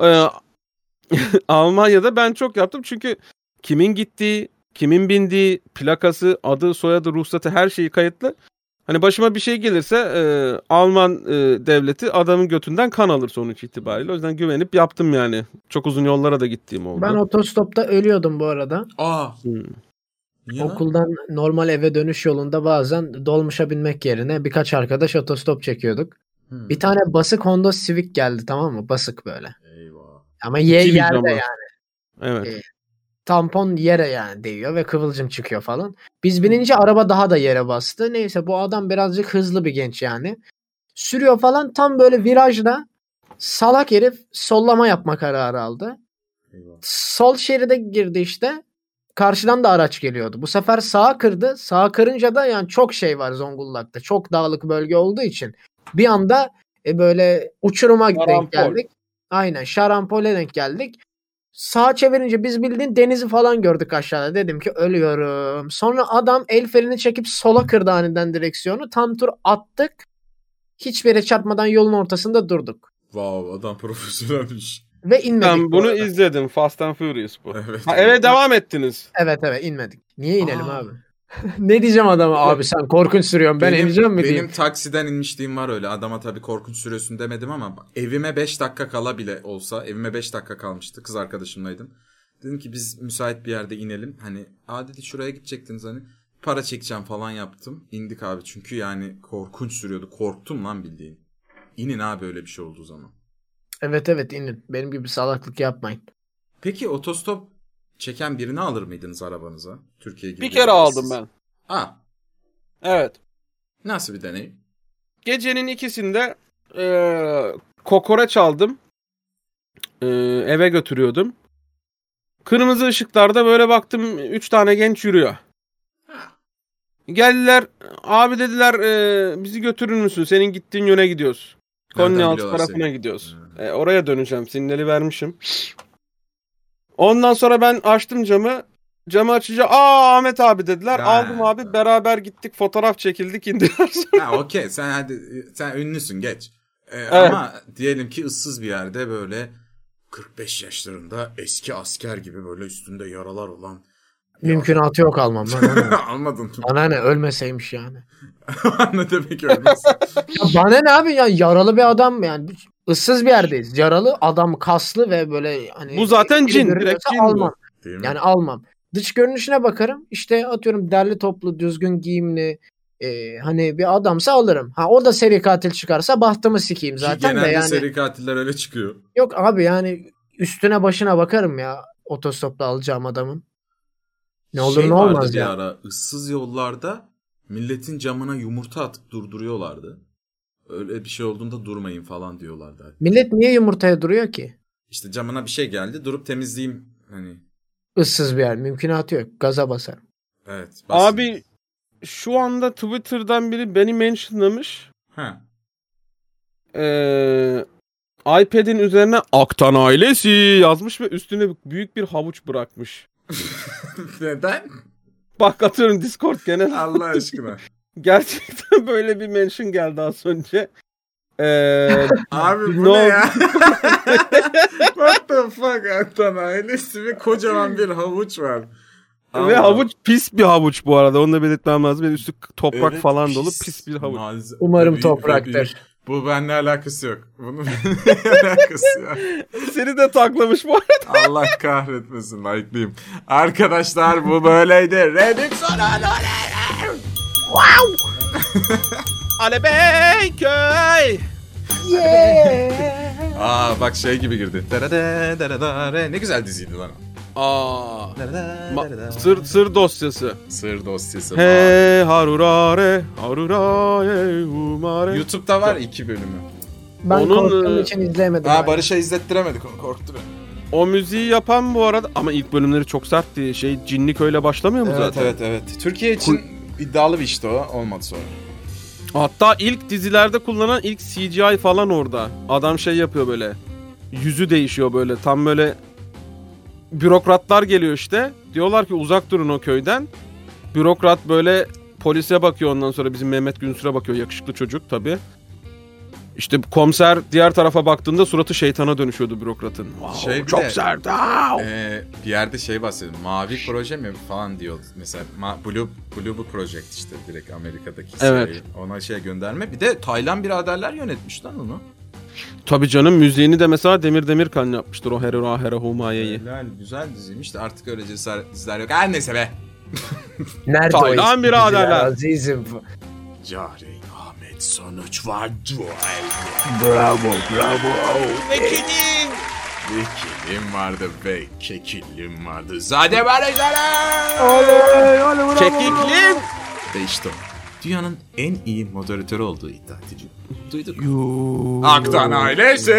Almanya'da ben çok yaptım çünkü kimin gittiği, kimin bindiği, plakası, adı, soyadı, ruhsatı her şeyi kayıtlı. Hani başıma bir şey gelirse Alman devleti adamın götünden kan alır sonuç itibariyle. O yüzden güvenip yaptım yani. Çok uzun yollara da gittiğim oldu. Ben otostopta ölüyordum bu arada. Niye lan? Okuldan normal eve dönüş yolunda bazen dolmuşa binmek yerine birkaç arkadaş otostop çekiyorduk. Bir tane basık Honda Civic geldi, tamam mı? Basık böyle. Eyvah. Ama İki yerde ama. yani. Evet. Tampon yere yani değiyor ve kıvılcım çıkıyor falan. Biz binince araba daha da yere bastı. Neyse bu adam birazcık hızlı bir genç yani. Sürüyor falan, tam böyle virajda salak herif sollama yapma kararı aldı. Eyvah. Sol şeride girdi işte. Karşıdan da araç geliyordu. Bu sefer sağa kırdı. Sağa kırınca da yani çok şey var Zonguldak'ta. Çok dağlık bölge olduğu için. Bir anda böyle uçuruma denk geldik. Aynen, şarampole denk geldik. Sağa çevirince biz bildiğin denizi falan gördük aşağıda. Dedim ki ölüyorum. Sonra adam el freni çekip sola kırdı aniden direksiyonu. Tam tur attık. Hiçbir yere çarpmadan yolun ortasında durduk. Wow, adam profesyonelmiş. Ve inmedik. Ben bunu izledim. Fast and Furious bu. Evet. Eve devam ettiniz. Evet inmedik. Niye inelim abi? Ne diyeceğim adama? Abi sen korkunç sürüyorsun. Ben ineceğim mi diyeyim? Benim taksiden inmişliğim var öyle. Adama tabii korkunç sürüyorsun demedim ama evime 5 dakika kala bile olsa, evime 5 dakika kalmıştı. Kız arkadaşımlaydım. Dedim ki biz müsait bir yerde inelim. Hani dedi şuraya gidecektiniz hani. Para çekeceğim falan yaptım. İndik abi çünkü yani korkunç sürüyordu. Korktum lan bildiğin. İnin abi öyle bir şey olduğu zaman. Evet inin. Benim gibi salaklık yapmayın. Peki otostop çeken birini alır mıydınız arabanıza? Türkiye gibi. Bir kere aldım ben. Evet. Nasıl bir deneyim? Gecenin ikisinde kokoreç aldım. Eve götürüyordum. Kırmızı ışıklarda böyle baktım 3 tane genç yürüyor. Geldiler. Abi dediler bizi götürür müsün? Senin gittiğin yöne gidiyoruz. Konyaaltı tarafına gidiyoruz. Oraya döneceğim. Sinyali vermişim. Ondan sonra ben açtım camı. Camı açınca Ahmet abi dediler. Aldım abi. Beraber gittik. Fotoğraf çekildik. İndiler. Okey. Sen ünlüsün geç. Evet. Ama diyelim ki ıssız bir yerde böyle 45 yaşlarında eski asker gibi böyle üstünde yaralar olan. Mümkünatı yok almam lan. Almadın. Bana ne, ölmeseymiş yani. Ne demek ölmez. Ya bana ne abi ya, yaralı bir adam yani, ıssız bir yerdeyiz. Yaralı adam, kaslı ve böyle hani. Bu zaten cin. Direkt cin almam. Bu. Değil mi? Yani almam. Dış görünüşüne bakarım. İşte atıyorum derli toplu, düzgün giyimli hani bir adamsa alırım. O da seri katil çıkarsa bahtımı sikeyim zaten genelde de yani. seri katiller öyle çıkıyor. Yok abi yani üstüne başına bakarım ya otostopla alacağım adamın. Ne olur ne olmaz ya. Bir ara ıssız yollarda milletin camına yumurta atıp durduruyorlardı. Öyle bir şey olduğunda durmayın falan diyorlardı. Millet niye yumurtaya duruyor ki? İşte camına bir şey geldi, durup temizleyeyim hani. Issız bir yer, mümkünatı yok. Gaza basarım. Evet. Abi şu anda Twitter'dan biri beni mentionlamış. iPad'in üzerine Aktan ailesi yazmış ve üstüne büyük bir havuç bırakmış. Neden? Bak atıyorum Discord genel. Allah aşkına. Gerçekten böyle bir mention geldi az önce. Abi bu ne ya? What the fuck, Aktan ailesi ve kocaman bir havuç var. Ve havuç pis bir havuç bu arada. Onu da belirtmem lazım. Yani üstü toprak Evet, falan dolu pis bir havuç. Umarım topraktır. Bu benimle alakası yok. Bunun benimle alakası yok. Seni de taklamış bu arada. Allah kahretmesin, like'lıyım. Arkadaşlar bu böyleydi. Reddit sonu. Wow! Ale Beyköy. Aa bak şey gibi girdi. Ne güzel diziydi lan. Sır dosyası. Sır dosyası. He harurare harurare umare. YouTube'da var 2 bölümü. Ben Onun, korktuğum için izleyemedim. Barış'a izlettiremedik onu, korktu beni. O müziği yapan bu arada ama ilk bölümleri çok sertti. Cinlik öyle başlamıyor mu zaten? Evet. Türkiye için iddialı bir işti o. Olmadı sonra. Hatta ilk dizilerde kullanılan ilk CGI falan orada. Adam şey yapıyor böyle. Yüzü değişiyor böyle. Tam böyle bürokratlar geliyor işte. Diyorlar ki uzak durun o köyden. Bürokrat böyle polise bakıyor, ondan sonra bizim Mehmet Günsür'e bakıyor. Yakışıklı çocuk tabii. İşte komiser diğer tarafa baktığında suratı şeytana dönüşüyordu bürokratın. Wow, çok sert. Bir yerde şey bahsediyor. Mavi proje mi falan diyor. Mesela Blue Project işte direkt Amerika'daki evet. Ona şey gönderme. Bir de Taylan biraderler yönetmiş lan onu. Tabii canım, müziğini de mesela Demir Demirkan yapmıştır o Hera Humaye'yi. Güzel diziymiş de artık öyle cesaret diziler yok. Her neyse be. Nerede Taylan o biraderler. Azizim. Cari Ahmet sonuç var. Bravo. Vekilim vardı ve kekilim vardı. Zade barajlara. Kekiklim. Ve işte o. Dünyanın en iyi moderatörü olduğu iddia edici. Duyduk. Aktan ailesi.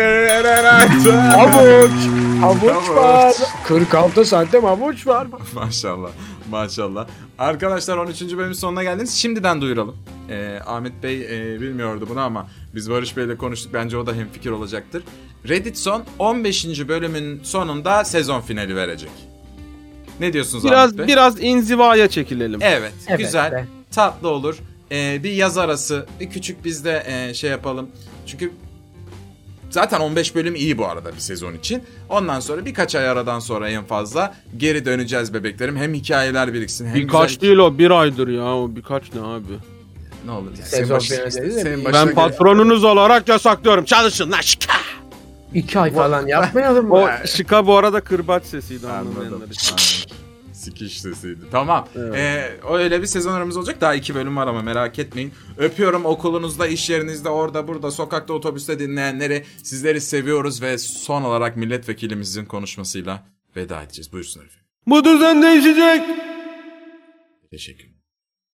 Havuç var. 46 santim havuç var. Maşallah. Arkadaşlar 13. bölümün sonuna geldiniz. Şimdiden duyuralım. Ahmet Bey bilmiyordu bunu ama biz Barış Bey'le konuştuk. Bence o da hemfikir olacaktır. Reddit son 15. bölümün sonunda sezon finali verecek. Ne diyorsunuz Ahmet Bey? Biraz inzivaya çekilelim. Evet güzel. Be. Tatlı olur. Bir yaz arası, bir küçük biz de şey yapalım. Çünkü zaten 15 bölüm iyi bu arada bir sezon için. Ondan sonra birkaç ay aradan sonra en fazla geri döneceğiz bebeklerim. Hem hikayeler biriksin hem birkaç güzel... değil o, bir aydır ya, o birkaç ne abi. Ne olur. Yani Sezon finali değil de Ben patronunuz olarak yasaklıyorum. Çalışın lan şika. 2 ay falan yapmayalım mı? O şika bu arada kırbaç sesiydi. Anladım. Sikiş sesiydi. Tamam. Evet. Öyle bir sezon aramız olacak. Daha 2 bölüm var ama merak etmeyin. Öpüyorum okulunuzda, iş yerinizde, orada, burada, sokakta, otobüste dinleyenleri. Sizleri seviyoruz ve son olarak milletvekilimizin konuşmasıyla veda edeceğiz. Buyursunlar efendim. Bu düzen değişecek. Teşekkür ederim.